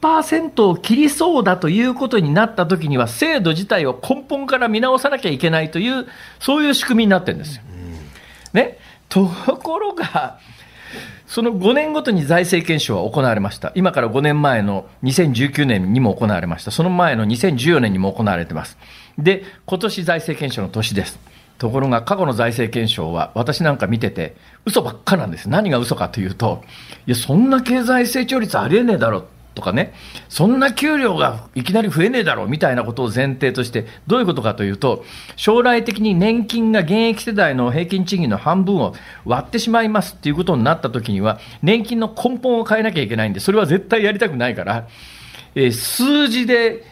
50% を切りそうだということになったときには、制度自体を根本から見直さなきゃいけないという、そういう仕組みになってるんですよ。ね。ところが、その5年ごとに財政検証は行われました。今から5年前の2019年にも行われました。その前の2014年にも行われています。で、今年財政検証の年です。ところが過去の財政検証は私なんか見てて嘘ばっかなんです。何が嘘かというと、いやそんな経済成長率ありえねえだろとかね、そんな給料がいきなり増えねえだろみたいなことを前提として、どういうことかというと、将来的に年金が現役世代の平均賃金の半分を割ってしまいますっていうことになった時には、年金の根本を変えなきゃいけないんで、それは絶対やりたくないから、数字で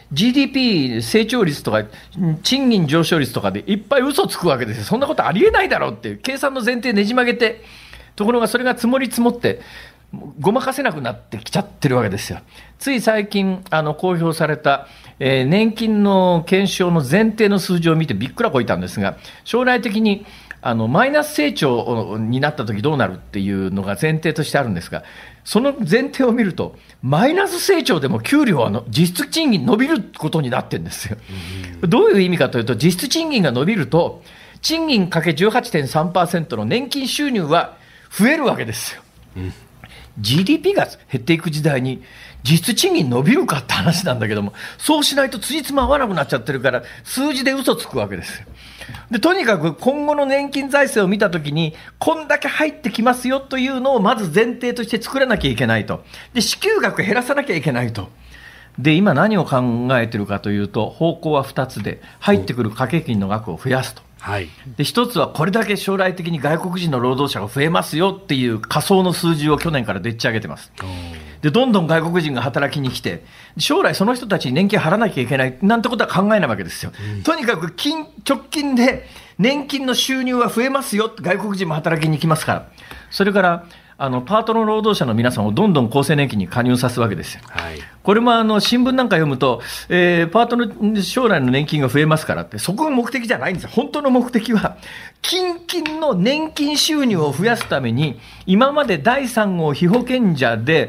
GDP 成長率とか賃金上昇率とかでいっぱい嘘つくわけですよ。そんなことありえないだろうっていう計算の前提ねじ曲げて、ところがそれが積もり積もってごまかせなくなってきちゃってるわけですよ。つい最近公表された、年金の検証の前提の数字を見てびっくらこいたんですが、将来的にマイナス成長になった時どうなるっていうのが前提としてあるんですが、その前提を見るとマイナス成長でも給料は実質賃金伸びることになってるんですよ。どういう意味かというと、実質賃金が伸びると賃金かけ 18.3% の年金収入は増えるわけですよ。GDP が減っていく時代に実質賃金伸びるかって話なんだけども、そうしないとつじつま合わなくなっちゃってるから数字で嘘つくわけですよ。で、とにかく今後の年金財政を見たときにこんだけ入ってきますよというのをまず前提として作らなきゃいけないと。で、支給額減らさなきゃいけないと。で、今何を考えているかというと、方向は2つで、入ってくる掛け金の額を増やすと。 はい、 で、一つはこれだけ将来的に外国人の労働者が増えますよっていう仮想の数字を去年からでっち上げてます。で、どんどん外国人が働きに来て、将来その人たちに年金払わなきゃいけないなんてことは考えないわけですよ。とにかく直近で年金の収入は増えますよ、外国人も働きに来ますから。それからパートの労働者の皆さんをどんどん厚生年金に加入さすわけですよ。はい、これも新聞なんか読むと、パートの将来の年金が増えますからって、そこが目的じゃないんですよ。本当の目的は近々の年金収入を増やすために、今まで第3号被保険者で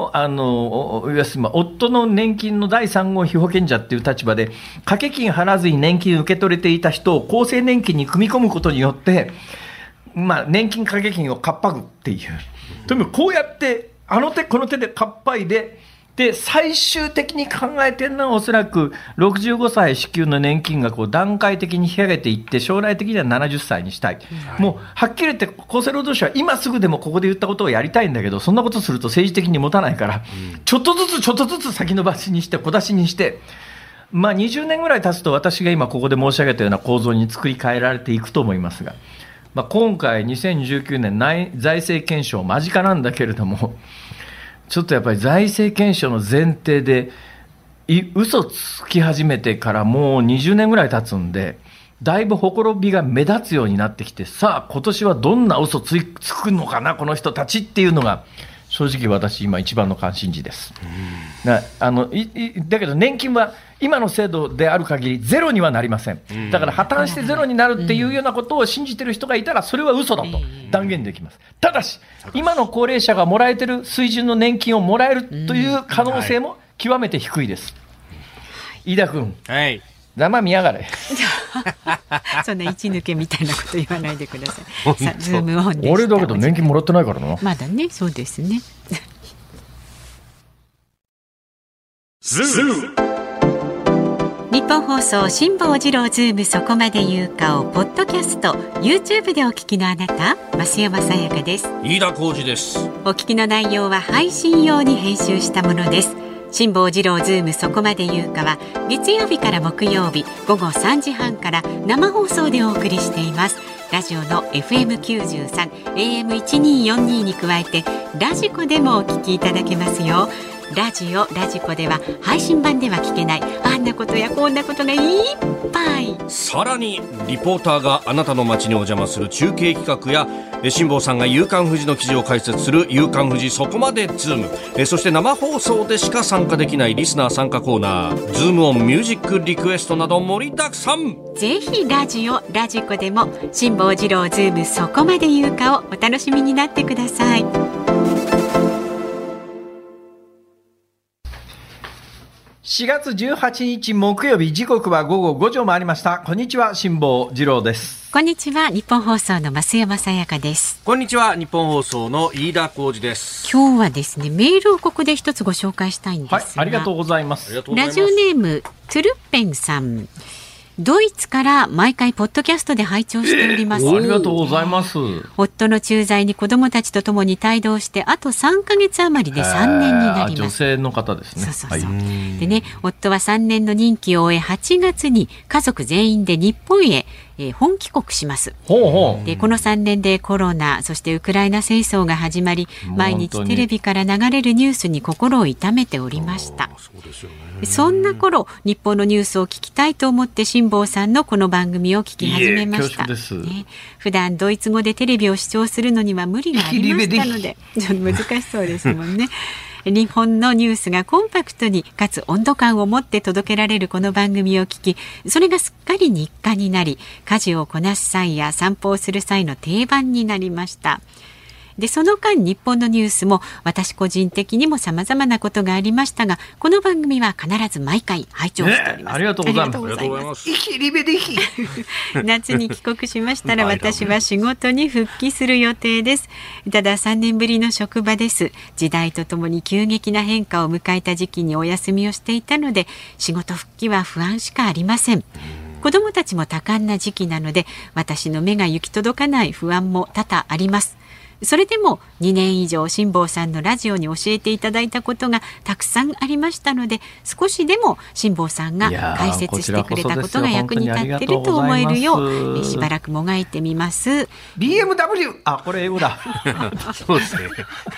夫の年金の第3号被保険者っていう立場で掛け金払わずに年金受け取れていた人を厚生年金に組み込むことによって、年金掛け金をかっぱぐっていう。とにかくこうやってこの手でかっぱいで、最終的に考えてるのはおそらく65歳支給の年金額を段階的に引き上げていって、将来的には70歳にしたい。もうはっきり言って厚生労働省は今すぐでもここで言ったことをやりたいんだけど、そんなことすると政治的に持たないから、ちょっとずつ先延ばしにして小出しにして、20年ぐらい経つと私が今ここで申し上げたような構造に作り変えられていくと思いますが、今回2019年財政検証間近なんだけれども、ちょっとやっぱり財政検証の前提で嘘つき始めてからもう20年ぐらい経つんで、だいぶほころびが目立つようになってきて、さあ今年はどんな嘘つくのかなこの人たちっていうのが正直私今一番の関心事です。だけど年金は今の制度である限りゼロにはなりません。だから破綻してゼロになるっていうようなことを信じている人がいたらそれは嘘だと断言できます。ただし今の高齢者がもらえている水準の年金をもらえるという可能性も極めて低いです。飯田君、はい、ざま見やがれそんな一抜けみたいなこと言わないでください。さあズームオンでした。 俺だけど年金もらってないからな。 まだね、そうですね。日本本放送辛坊治郎ズームそこまで言うかをポッドキャスト YouTube でお聞きのあなた、増山さやかです。 飯田浩司です。 お聞きの内容は配信用に編集したものです。辛坊治郎ズームそこまで言うかは月曜日から木曜日午後3時半から生放送でお送りしています。ラジオの FM93 AM1242 に加えてラジコでもお聞きいただけますよ。ラジコでは配信版では聞けないあんなことやこんなことがいっぱい。 さらにリポーターがあなたの街にお邪魔する中継企画や辛坊さんが夕刊フジの記事を解説する夕刊フジそこまでズーム、そして生放送でしか参加できないリスナー参加コーナーズームオンミュージックリクエストなど盛りだくさん。 ぜひラジコでも辛坊治郎ズームそこまで言うかをお楽しみになってください。 4月18日木曜日、時刻は午後5時を回りました。こんにちは、辛坊治郎です。 こんにちは、日本放送の増山さやかです。 こんにちは、日本放送の飯田浩司です。 今日はですね、メールをここで一つご紹介したいんですが、 はい、ありがとうございます。 ラジオネームトゥルッペンさん、ドイツから毎回ポッドキャストで拝聴しております。 ありがとうございます。 夫の駐在に子どもたちとともに帯同してあと3ヶ月余りで3年になります。 女性の方ですね。 そう、はい、でね、夫は3年の任期を終え8月に家族全員で日本へ本帰国します。でこの3年でコロナ、そしてウクライナ戦争が始まり、毎日テレビから流れるニュースに心を痛めておりました。 そうですよね。 そんな頃、日本のニュースを聞きたいと思って辛坊さんのこの番組を聞き始めました。普段ドイツ語でテレビを視聴するのには無理がありましたので、ちょっと難しそうですもんね。日本のニュースがコンパクトにかつ温度感を持って届けられるこの番組を聞き、それがすっかり日課になり、家事をこなす際や散歩をする際の定番になりました。でその間、日本のニュースも私個人的にも様々なことがありましたが、この番組は必ず毎回拝聴しております。 ありがとうございます。 夏に帰国しましたら私は仕事に復帰する予定です。ただ3年ぶりの職場です。時代とともに急激な変化を迎えた時期にお休みをしていたので、仕事復帰は不安しかありません。子どもたちも多感な時期なので、私の目が行き届かない不安も多々あります。それでも2年以上辛坊さんのラジオに教えていただいたことがたくさんありましたので、少しでも辛坊さんが解説してくれたことが役に立っていると思えるよう、しばらくもがいてみます。 BMW、 これ英語だ。 そうですね。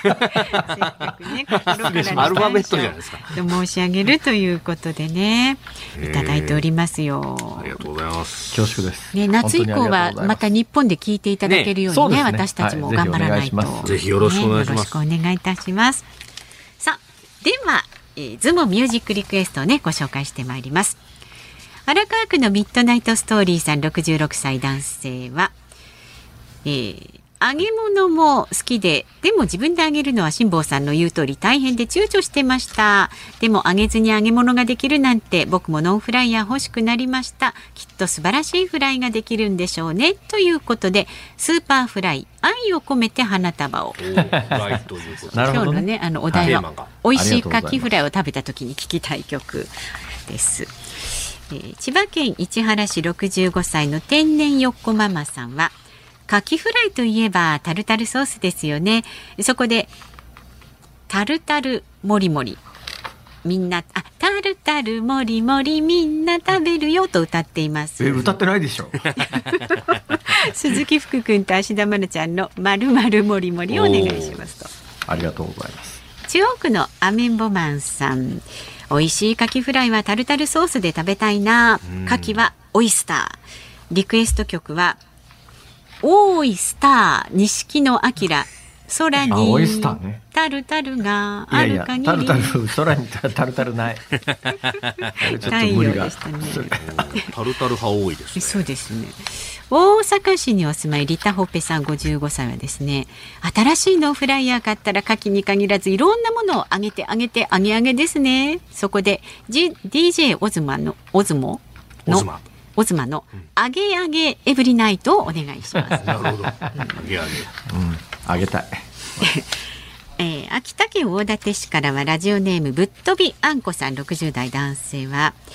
アルファベットじゃないですか。 申し上げるということでね、いただいておりますよ。 ありがとうございます。 恐縮です、 ね、夏以降はまた日本で聞いていただけるようにね、私たちも頑張らないと、 ぜひよろしくお願いします。 よろしくお願いいたします。さあ、では、ズモミュージックリクエストをね、ご紹介してまいります。荒川区のミッドナイトストーリーさん、66歳男性は、揚げ物も好きで、でも自分で揚げるのは辛坊さんの言う通り大変で躊躇してました。でも揚げずに揚げ物ができるなんて、僕もノンフライヤー欲しくなりました。きっと素晴らしいフライができるんでしょうね。ということで、スーパーフライ愛を込めて花束を。今日のね、お題は美味しいカキフライを食べた時に聴きたい曲です。千葉県市原市65歳の天然よっこママさんは、カキフライといえばタルタルソースですよね。そこでタルタルもりもり、みんなタルタルもりもりみんな食べるよと歌っています。 歌ってないでしょ。 鈴木福君と芦田愛菜ちゃんのまるまるもりもりをお願いしますと。 ありがとうございます。 中央区のアメンボマンさん、美味しいカキフライはタルタルソースで食べたいな。カキはオイスター。リクエスト曲はオイスター錦野明、空にタルタルがある限り。 タルタル、空にタルタルない。ちょっと無理が。 タルタル派多いですね。 そうですね。大阪市にお住まいリタホペさん55歳はですね、新しいノンフライヤー買ったらカキに限らずいろんなものを揚げて揚げて揚げ揚げですね。そこで、DJ オズマのオズマの揚げ揚げエブリナイトをお願いします。 なるほど。揚げ揚げ。 揚げたい。 秋田県大館市からはラジオネームぶっとびあんこさん60代男性は、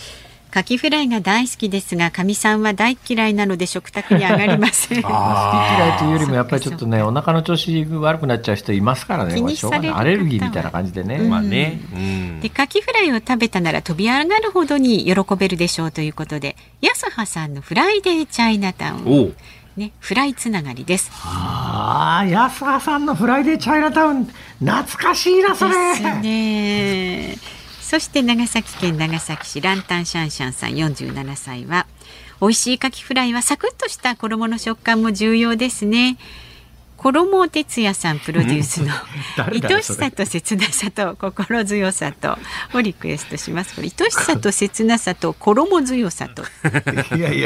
カキフライが大好きですが、かみさんは大嫌いなので食卓に上がりません。 好き嫌いというよりもやっぱりちょっとね、お腹の調子悪くなっちゃう人いますからね。 気にされる方はアレルギーみたいな感じでね。 まあね。 でカキフライを食べたなら飛び上がるほどに喜べるでしょうということで、安葉さんのフライデーチャイナタウン、ね、フライつながりです。 安葉さんのフライデーチャイナタウン、懐かしいなそれ。 ですね。そして長崎県長崎市ランタンシャンシャンさん47歳は、美味しいカキフライはサクッとした衣の食感も重要ですね。衣哲也さんプロデュースの愛しさと切なさと心強さとをリクエストします。これ愛しさと切なさと衣強さといや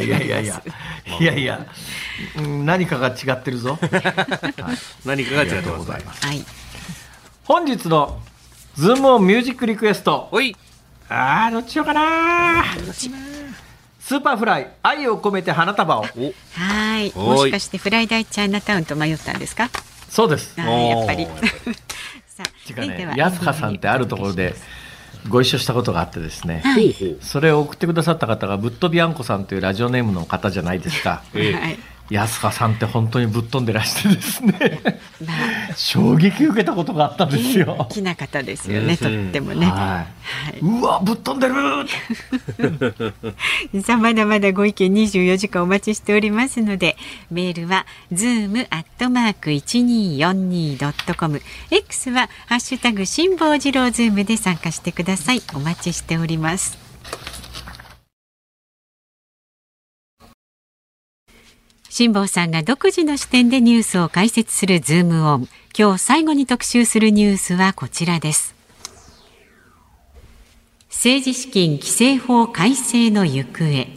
何かが違ってるぞ。 何かが違ってございます。 はい、 本日のズームオンミュージックリクエスト、 おい、 どっちようかな。スーパーフライ愛を込めて花束を。 はい、もしかしてフライデーチャイナタウンと迷ったんですか？ そうです。 やっぱりさあ、 ね、安葉さんってあるところでご一緒したことがあってですね、 はい、 それを送ってくださった方がぶっ飛びあんこさんというラジオネームの方じゃないですか。 はい、 安葉さんって本当にぶっ飛んでらしてですね、衝撃受けたことがあったんですよ。 元気な方ですよね、とってもね、はい、 うわぶっ飛んでるさあ、まだまだご意見24時間お待ちしておりますので、メールは zoom@1242.com、 X はハッシュタグ辛坊治郎ズームで参加してください。お待ちしております。辛坊さんが独自の視点でニュースを解説するズームオン。今日最後に特集するニュースはこちらです。政治資金規正法改正の行方。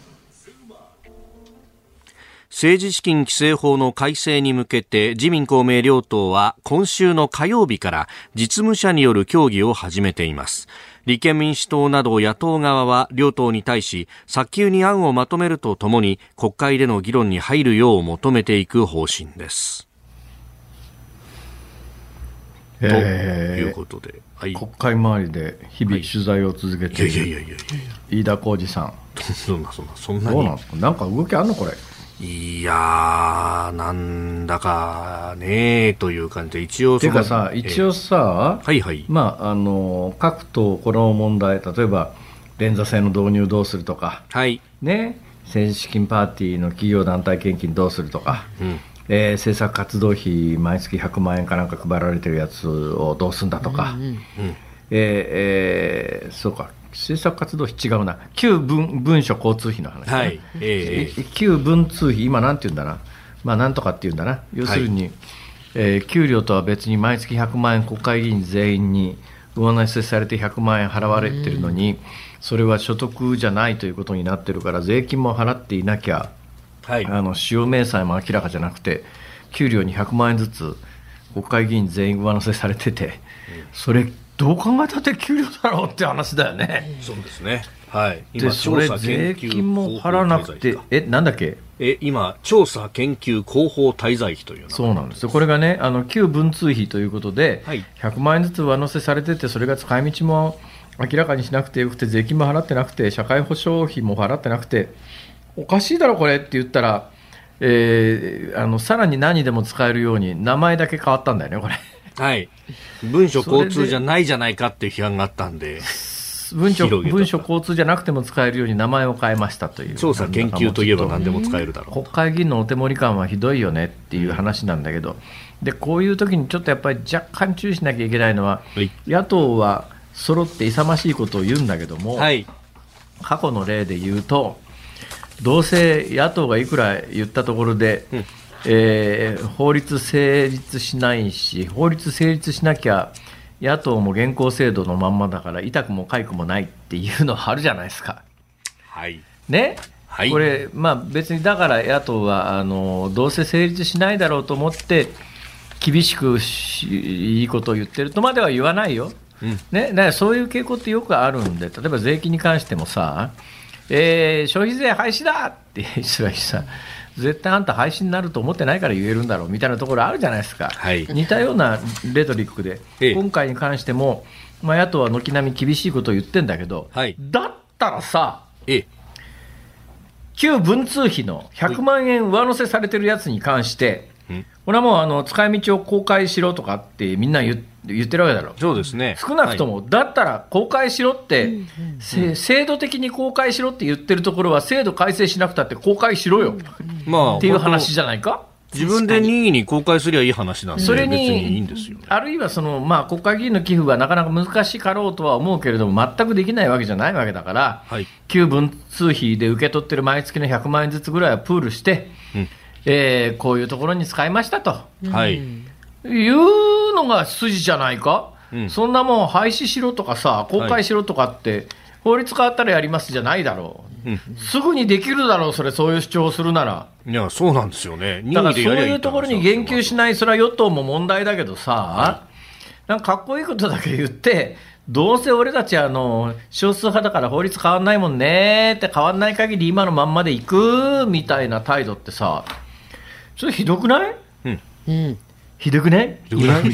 政治資金規正法の改正に向けて自民公明両党は今週の火曜日から実務者による協議を始めています。立憲民主党など野党側は両党に対し早急に案をまとめるとともに国会での議論に入るよう求めていく方針です。ということで、はい、 国会周りで日々取材を続けている飯田浩司さん、 そんなにどうなんですか？なんか動きあんのこれ？ いやー、なんだかねという感じで、一応てかさ、一応さ、 はいはい、 まあ各党この問題、例えば連座制の導入どうするとか、 はいね、政治資金パーティーの企業団体献金どうするとか、政策活動費毎月100万円かなんか配られてるやつをどうするんだとか、そうか、政策活動費違うな、旧文書交通費の話、ね、はい、旧文通費、今なんて言うんだな、まあなんとかって言うんだな、要するに、給料とは別に毎月100万円国会議員全員に上乗せされて100万円払われてるのに、それは所得じゃないということになってるから、税金も払っていなきゃ、はい、使用明細も明らかじゃなくて、給料に100万円ずつ国会議員全員上乗せされてて、それどう考えたって給料だろうって話だよね。 そうですね、はい、 でそれ税金も払わなくて、なんだっけ、 今調査研究広報滞在費というのが、 そうなんですよ。これがね、旧文通費ということで、はい、100万円ずつ上乗せされてて、それが使い道も明らかにしなくてよくて、税金も払ってなくて、社会保障費も払ってなくて、おかしいだろこれって言ったら、さらに何でも使えるように名前だけ変わったんだよね、これ。 はい、文書交通じゃないじゃないかっていう批判があったんで、文書交通じゃなくても使えるように名前を変えましたという。 調査研究といえば何でも使えるだろう。 国会議員のお手盛り感はひどいよねっていう話なんだけど、でこういう時にちょっとやっぱり若干注意しなきゃいけないのは、はい、野党は揃って勇ましいことを言うんだけども、はい、過去の例で言うと、どうせ野党がいくら言ったところで、法律成立しないし、法律成立しなきゃ野党も現行制度のまんまだから痛くも痒くもないっていうのはあるじゃないですか。 はいね、 はい、 これ、まあ、別にだから野党はどうせ成立しないだろうと思って厳しくいいことを言ってるとまでは言わないよ、ね、だからそういう傾向ってよくあるんで、例えば税金に関してもさ、消費税廃止だって言ったらさ、絶対あんた廃止になると思ってないから言えるんだろうみたいなところあるじゃないですか、はい、似たようなレトリックで、今回に関しても、野党は軒並み厳しいことを言ってんだけど、はい、だったらさ、旧文通費の100万円上乗せされてるやつに関して、これはもう使い道を公開しろとかってみんな言ってるわけだろ。 そうですね。 少なくとも、だったら公開しろって、制度的に公開しろって言ってるところは制度改正しなくたって公開しろよ、っていう話じゃないか。 自分で任意に公開すりゃいい話なんで、それに別にいいんですよ、ね。 あるいは国会議員の寄付はなかなか難しかろうとは思うけれども、全くできないわけじゃないわけだから、旧文通費で受け取ってる毎月の100万円ずつぐらいはプールして、こういうところに使いましたと、いうのが筋じゃないか。そんなもん廃止しろとかさ、公開しろとかって、法律変わったらやりますじゃないだろう、すぐにできるだろう、そういう主張をするなら。 いや、そうなんですよね。 だからそういうところに言及しない、それは与党も問題だけどさ、なんかかっこいいことだけ言って、どうせ俺たち少数派だから法律変わんないもんねって、変わんない限り今のまんまでいくみたいな態度ってさ、ちょっとひどくない？ひどくね？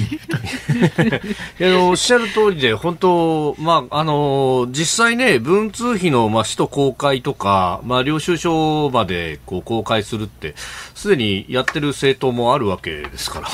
おっしゃる通りで、本当、実際ね、文通費の使途公開とか、領収書まで公開するって、すでにやってる政党もあるわけですから、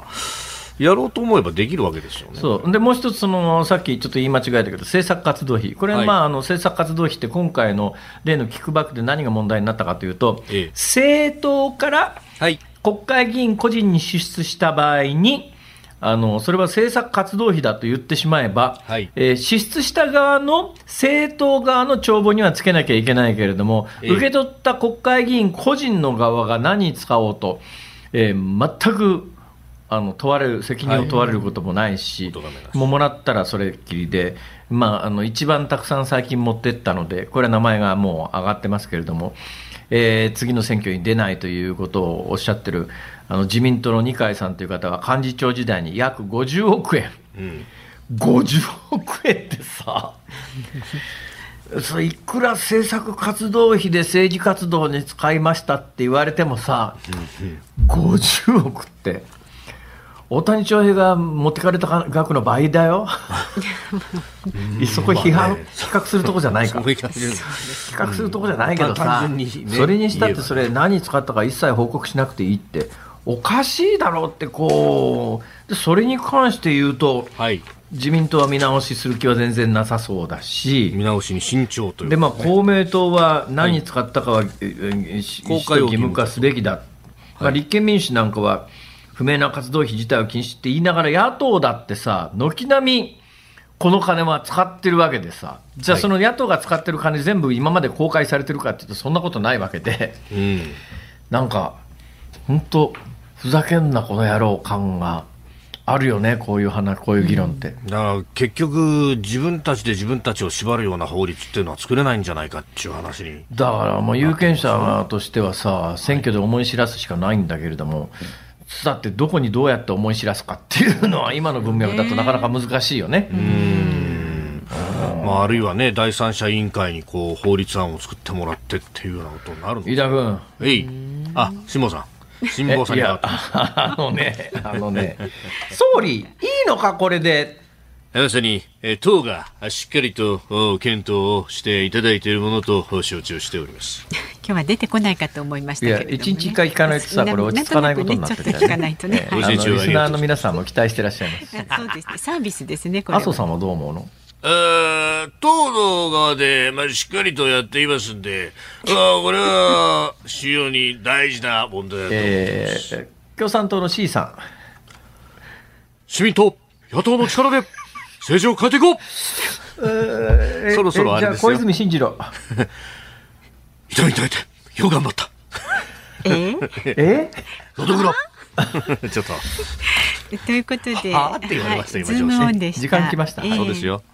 やろうと思えばできるわけですよね。 そうで、もう一つさっきちょっと言い間違えたけど、政策活動費、これは政策活動費って今回の例のキックバックで何が問題になったかというと、政党から、国会議員個人に支出した場合に、それは政策活動費だと言ってしまえば、支出した側の政党側の帳簿にはつけなきゃいけないけれども、受け取った国会議員個人の側が何に使おうと、全く問われる、責任を問われることもないし、もらったらそれっきりで、一番たくさん最近持ってったので、これは名前がもう上がってますけれども、次の選挙に出ないということをおっしゃってる自民党の二階さんという方は幹事長時代に約50億円、50億円ってさそれいくら政策活動費で政治活動に使いましたって言われてもさ、50億って大谷翔平が持ってかれた額の倍だよそこ比較するとこじゃないか比較するとこじゃないけどさ、それにしたってそれ何に使ったか一切報告しなくていいっておかしいだろうってでそれに関して言うと、自民党は見直しする気は全然なさそうだし、 見直しに慎重というで、公明党は何に使ったかは、公開を義務化すべきだ、立憲民主なんかは不明な活動費自体を禁止って言いながら野党だってさ、軒並みこの金は使ってるわけでさ、じゃあその野党が使ってる金全部今まで公開されてるかっていうとそんなことないわけで、なんか本当ふざけんなこの野郎感があるよね、こういう議論って。 だから結局自分たちで自分たちを縛るような法律っていうのは作れないんじゃないかっていう話に。 だからもう有権者としてはさ、選挙で思い知らすしかないんだけれども、だってどこにどうやって思い知らすかっていうのは今の文脈だとなかなか難しいよね。 あるいはね、第三者委員会に法律案を作ってもらってっていうようなことになるの。 飯田君、 辛坊さん辛坊さんになった総理いいのかこれで。 要するに、党がしっかりと検討をしていただいているものと承知をしております今日は出てこないかと思いましたけれども、ね、 1日1回聞かないとさ、これ落ち着かないことになってるからね。ちょっと聞かないとね、リスナーの皆さんも期待してらっしゃいます。 そうですね、サービスですね、これは。 麻生さんはどう思うの？ 党の側で、しっかりとやっていますんで、これは非常に大事な問題だと思います。 共産党の C さん、 市民党野党の力で政治を変えていこう。そろそろあれですよ。 じゃあ小泉進次郎痛いよう頑張った。のどぐろちょっとということで、 って言われました、今ズームオンでした。 時間来ました、 そうですよ。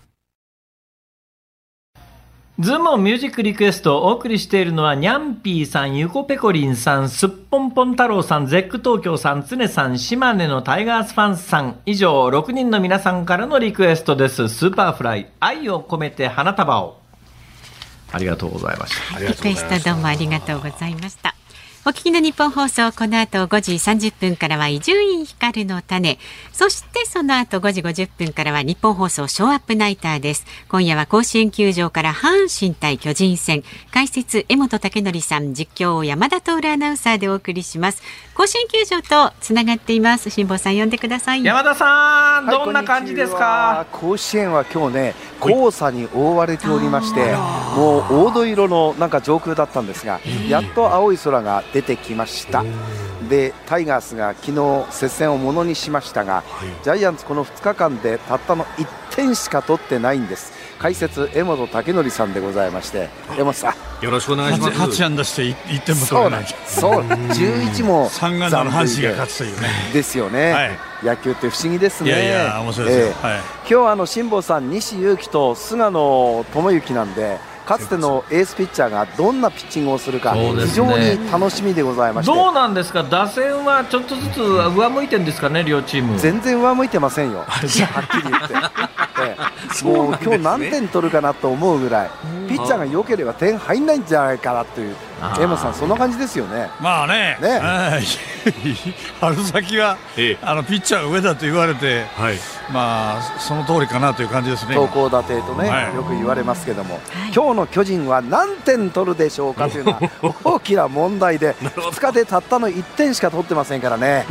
ズームオンミュージックリクエストをお送りしているのはニャンピーさん、ゆこぺこりんさん、すっぽんぽん太郎さん、ゼック東京さん、つねさん、島根のタイガースファンさん、以上6人の皆さんからのリクエストです。スーパーフライ、愛を込めて花束を。ありがとうございました。 リクエストどうもありがとうございました。 お聞きの日本放送、この後5時30分からは伊集院光の種、そしてその後5時50分からは日本放送ショーアップナイターです。今夜は甲子園球場から阪神対巨人戦、解説江本武則さん、実況を山田徹アナウンサーでお送りします。甲子園球場とつながっています。辛坊さん、呼んでください。 山田さん、どんな感じですか？ 甲子園は今日ね、黄砂に覆われておりまして、もう黄土色のなんか上空だったんですが、やっと青い空が出てきました。でタイガースが昨日接戦をものにしましたが、ジャイアンツこの2日間でたったの1点しか取ってないんです。解説江本武則さんでございまして、江本さんよろしくお願いします。 8安打して1点も取れない。 そう11も 3安打の阪神が勝つというね。 ですよね、はい、野球って不思議ですね。 いや面白いですよ、 今日辛坊さん、西勇輝と菅野智之なんで、かつてのエースピッチャーがどんなピッチングをするか、非常に楽しみでございまして。 どうなんですか、打線はちょっとずつ上向いてるんですかね、両チーム。 全然上向いてませんよ、はっきり言ってもう今日何点取るかなと思うぐらい、ピッチャーが良ければ点入んないんじゃないかなという。江本さん、そんな感じですよね。 まあね、春先はピッチャーが上だと言われて、まあその通りかなという感じですね。 投高打低とね、よく言われますけども、今日の巨人は何点取るでしょうかというのは大きな問題で、2日でたったの1点しか取ってませんからね。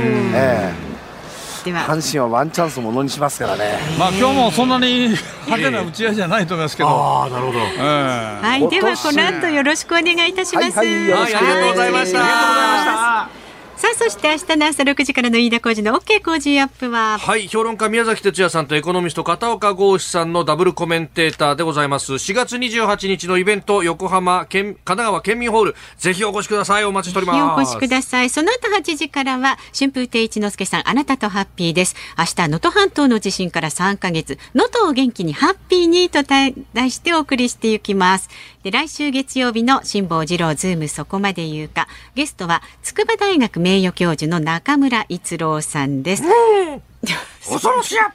阪神はワンチャンスものにしますからね。 まあ今日もそんなに派手な打ち合いじゃないと思いますけど。 なるほど。 はい、ではこの後よろしくお願いいたします。 よろしくお願いします。 ありがとうございました。 さあ、そして明日の朝6時からの飯田浩司の OK 工事アップは、 はい、評論家宮崎哲也さんとエコノミスト片岡剛志さんのダブルコメンテーターでございます。4月28日のイベント、横浜神奈川県民ホール、ぜひお越しください。お待ちしております。 お越しください。その後8時からは春風亭一之輔さん、あなたとハッピーです。明日能登半島の地震から3ヶ月、能登を元気にハッピーにと題してお送りしていきます。で、来週月曜日の辛坊治郎ズームそこまで言うか、ゲストは筑波大学名誉教授の中村逸郎さんです。 恐ろしや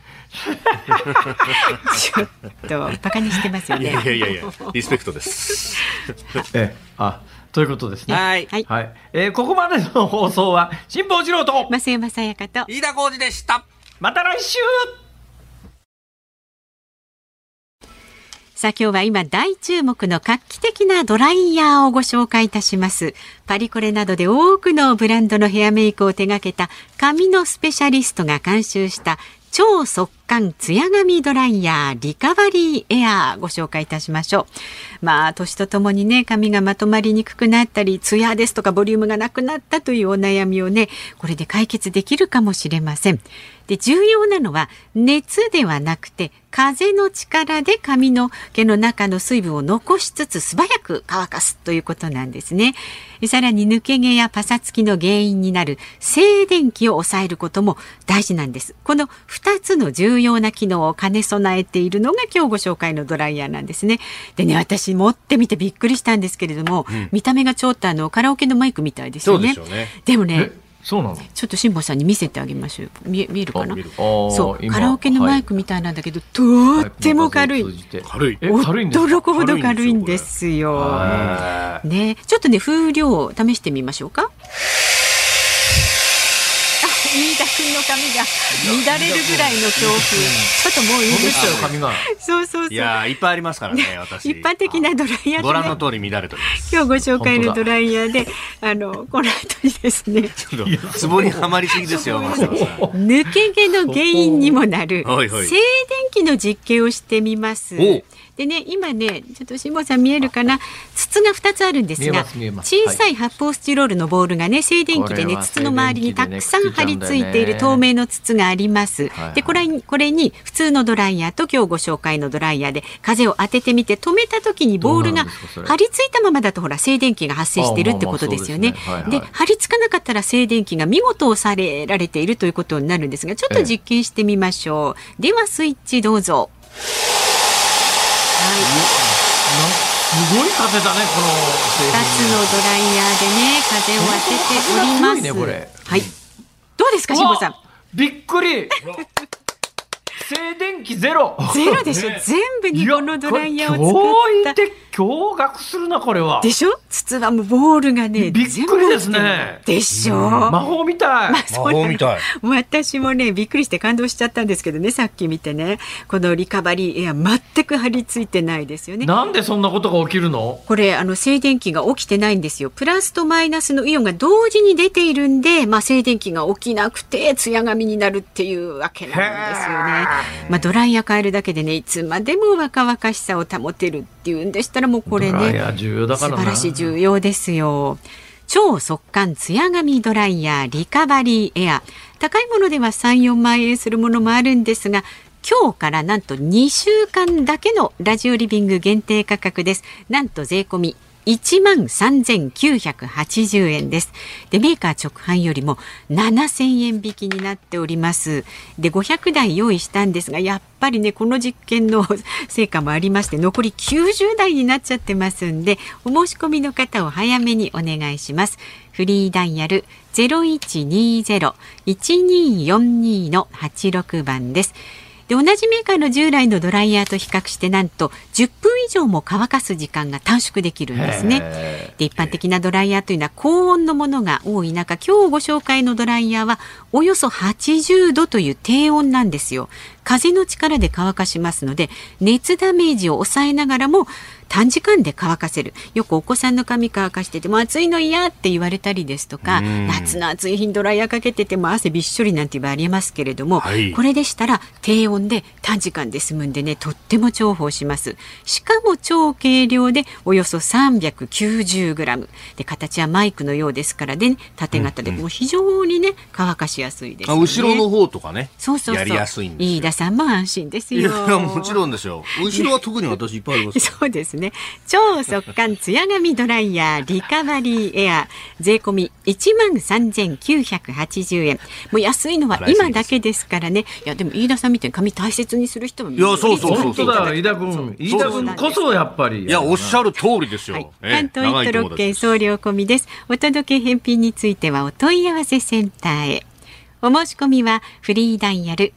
ちょっとバカにしてますよね。 いやリスペクトですということですね。 はい、 ここまでの放送は辛坊治郎と増山さやかと飯田浩司でした。 また来週。 さあ、今日は今大注目の画期的なドライヤーをご紹介いたします。パリコレなどで多くのブランドのヘアメイクを手掛けた髪のスペシャリストが監修した超速乾ツヤ髪ドライヤーリカバリーエアーご紹介いたしましょう。まあ年とともにね、髪がまとまりにくくなったり、ツヤですとかボリュームがなくなったというお悩みをね、これで解決できるかもしれません。で、重要なのは熱ではなくて風の力で髪の毛の中の水分を残しつつ素早く乾かすということなんですね。さらに抜け毛やパサつきの原因になる静電気を抑えることも大事なんです。この2つの重要な機能を兼ね備えているのが今日ご紹介のドライヤーなんですね。でね、私持ってみてびっくりしたんですけれども、見た目がちょっとカラオケのマイクみたいですよね。 そうでしょうね。 でもね、 そうなの？ ちょっと辛坊さんに見せてあげましょう。見えるかな？そうカラオケのマイクみたいなんだけど、とっても軽い。 軽い。 驚くほど軽いんですよ。ね、ちょっとね、風量を試してみましょうか。飯田君の髪が乱れるぐらいの強風。ちょっともういいですよ、髪が。そう。 いや、いっぱいありますからね、私。 一般的なドライヤーで、ね、 ご覧の通り乱れております。 今日ご紹介のドライヤーで、この後にですね、 ツボにはまりすぎですよ、 抜け毛の原因にもなる静電気の実験をしてみます。でね、今ね、ちょっと辛坊さん見えるかな、筒が2つあるんですが、小さい発泡スチロールのボールがね、静電気でね、筒の周りにたくさん張り付いている透明の筒があります。で、これに普通のドライヤーと今日ご紹介のドライヤーで風を当ててみて、止めた時にボールが張り付いたままだとほら静電気が発生しているってことですよね。で、張り付かなかったら静電気が見事抑えられているということになるんですが、ちょっと実験してみましょう。ではスイッチどうぞ。 すごい風だね、この 2つのドライヤーでね、風を当てております。 ね、これ。 はい。どうですか、辛坊さん。 びっくり。静電気ゼロ。 ゼロでしょ。全部にこのドライヤーを使った。 驚異的驚愕するなこれは。 でしょ。筒はもうボールがね、 びっくりですね。 でしょ。 魔法みたい。 魔法みたい。私もねびっくりして感動しちゃったんですけどね、さっき見てね、このリカバリーエア全く張り付いてないですよね。 なんでそんなことが起きるの？ これ静電気が起きてないんですよ。プラスとマイナスのイオンが同時に出ているんで、静電気が起きなくてツヤ髪になるっていうわけなんですよね。ドライヤー変えるだけでね、いつまでも若々しさを保てるっていうんでしたら、もうこれね重要だからな。 素晴らしい、重要ですよ。超速乾ツヤ髪ドライヤーリカバリーエア、高いものでは 3,4 万円するものもあるんですが、今日からなんと2週間だけのラジオリビング限定価格です。なんと税込み13,980 円です。でメーカー直販よりも7,000円引きになっております。で500台用意したんですが、やっぱりねこの実験の成果もありまして、残り90台になっちゃってますんで、お申し込みの方を早めにお願いします。フリーダイヤル 0120-1242 の86番です。で同じメーカーの従来のドライヤーと比較して、なんと10分以上も乾かす時間が短縮できるんですね。で一般的なドライヤーというのは高温のものが多い中、今日ご紹介のドライヤーはおよそ80度という低温なんですよ。風の力で乾かしますので、熱ダメージを抑えながらも短時間で乾かせる。よくお子さんの髪乾かしてても暑いの嫌って言われたりですとか、夏の暑い日にドライヤーかけてても汗びっしょりなんていう場合ありますけれども、これでしたら低温で短時間で済むんでね、とっても重宝します。しかも超軽量でおよそ 390g で、形はマイクのようですからね、縦型でもう非常にね乾かしやすいですよね。 後ろの方とかね、 そうやりやすいんですよ。 飯田さんも安心ですよ。 いやもちろんですよ。後ろは特に私いっぱいありますそうですね。超速乾ツヤ髪ドライヤーリカバリーエア、税込み13,980 円。もう安いのは今だけですからね。いやでも飯田さんみたいに髪大切にする人もいや、そう本当だ、飯田君こそやっぱり。 いやおっしゃる通りですよ。 関東1都6県送料込みです。お届け返品についてはお問い合わせセンターへ。お申し込みはフリーダイヤル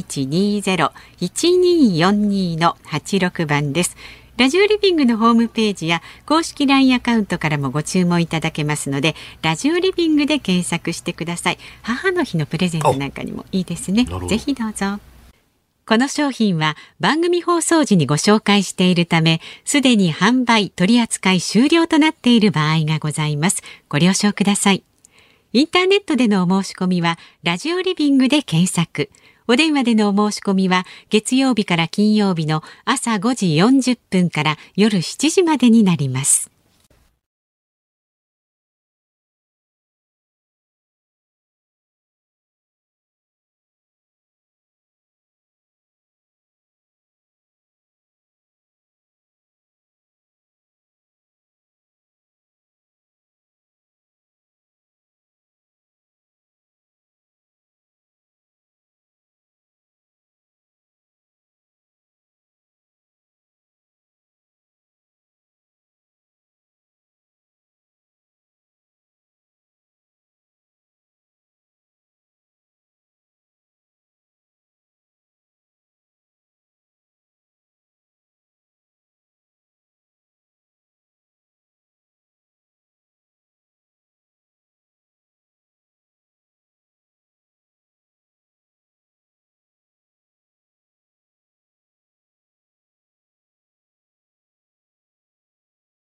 0120-1242 の86番です。ラジオリビングのホームページや公式 LINE アカウントからもご注文いただけますので、ラジオリビングで検索してください。母の日のプレゼントなんかにもいいですね。ぜひどうぞ。この商品は番組放送時にご紹介しているため、すでに販売取り扱い終了となっている場合がございます。ご了承ください。インターネットでのお申し込みはラジオリビングで検索。お電話でのお申し込みは月曜日から金曜日の朝5時40分から夜7時までになります。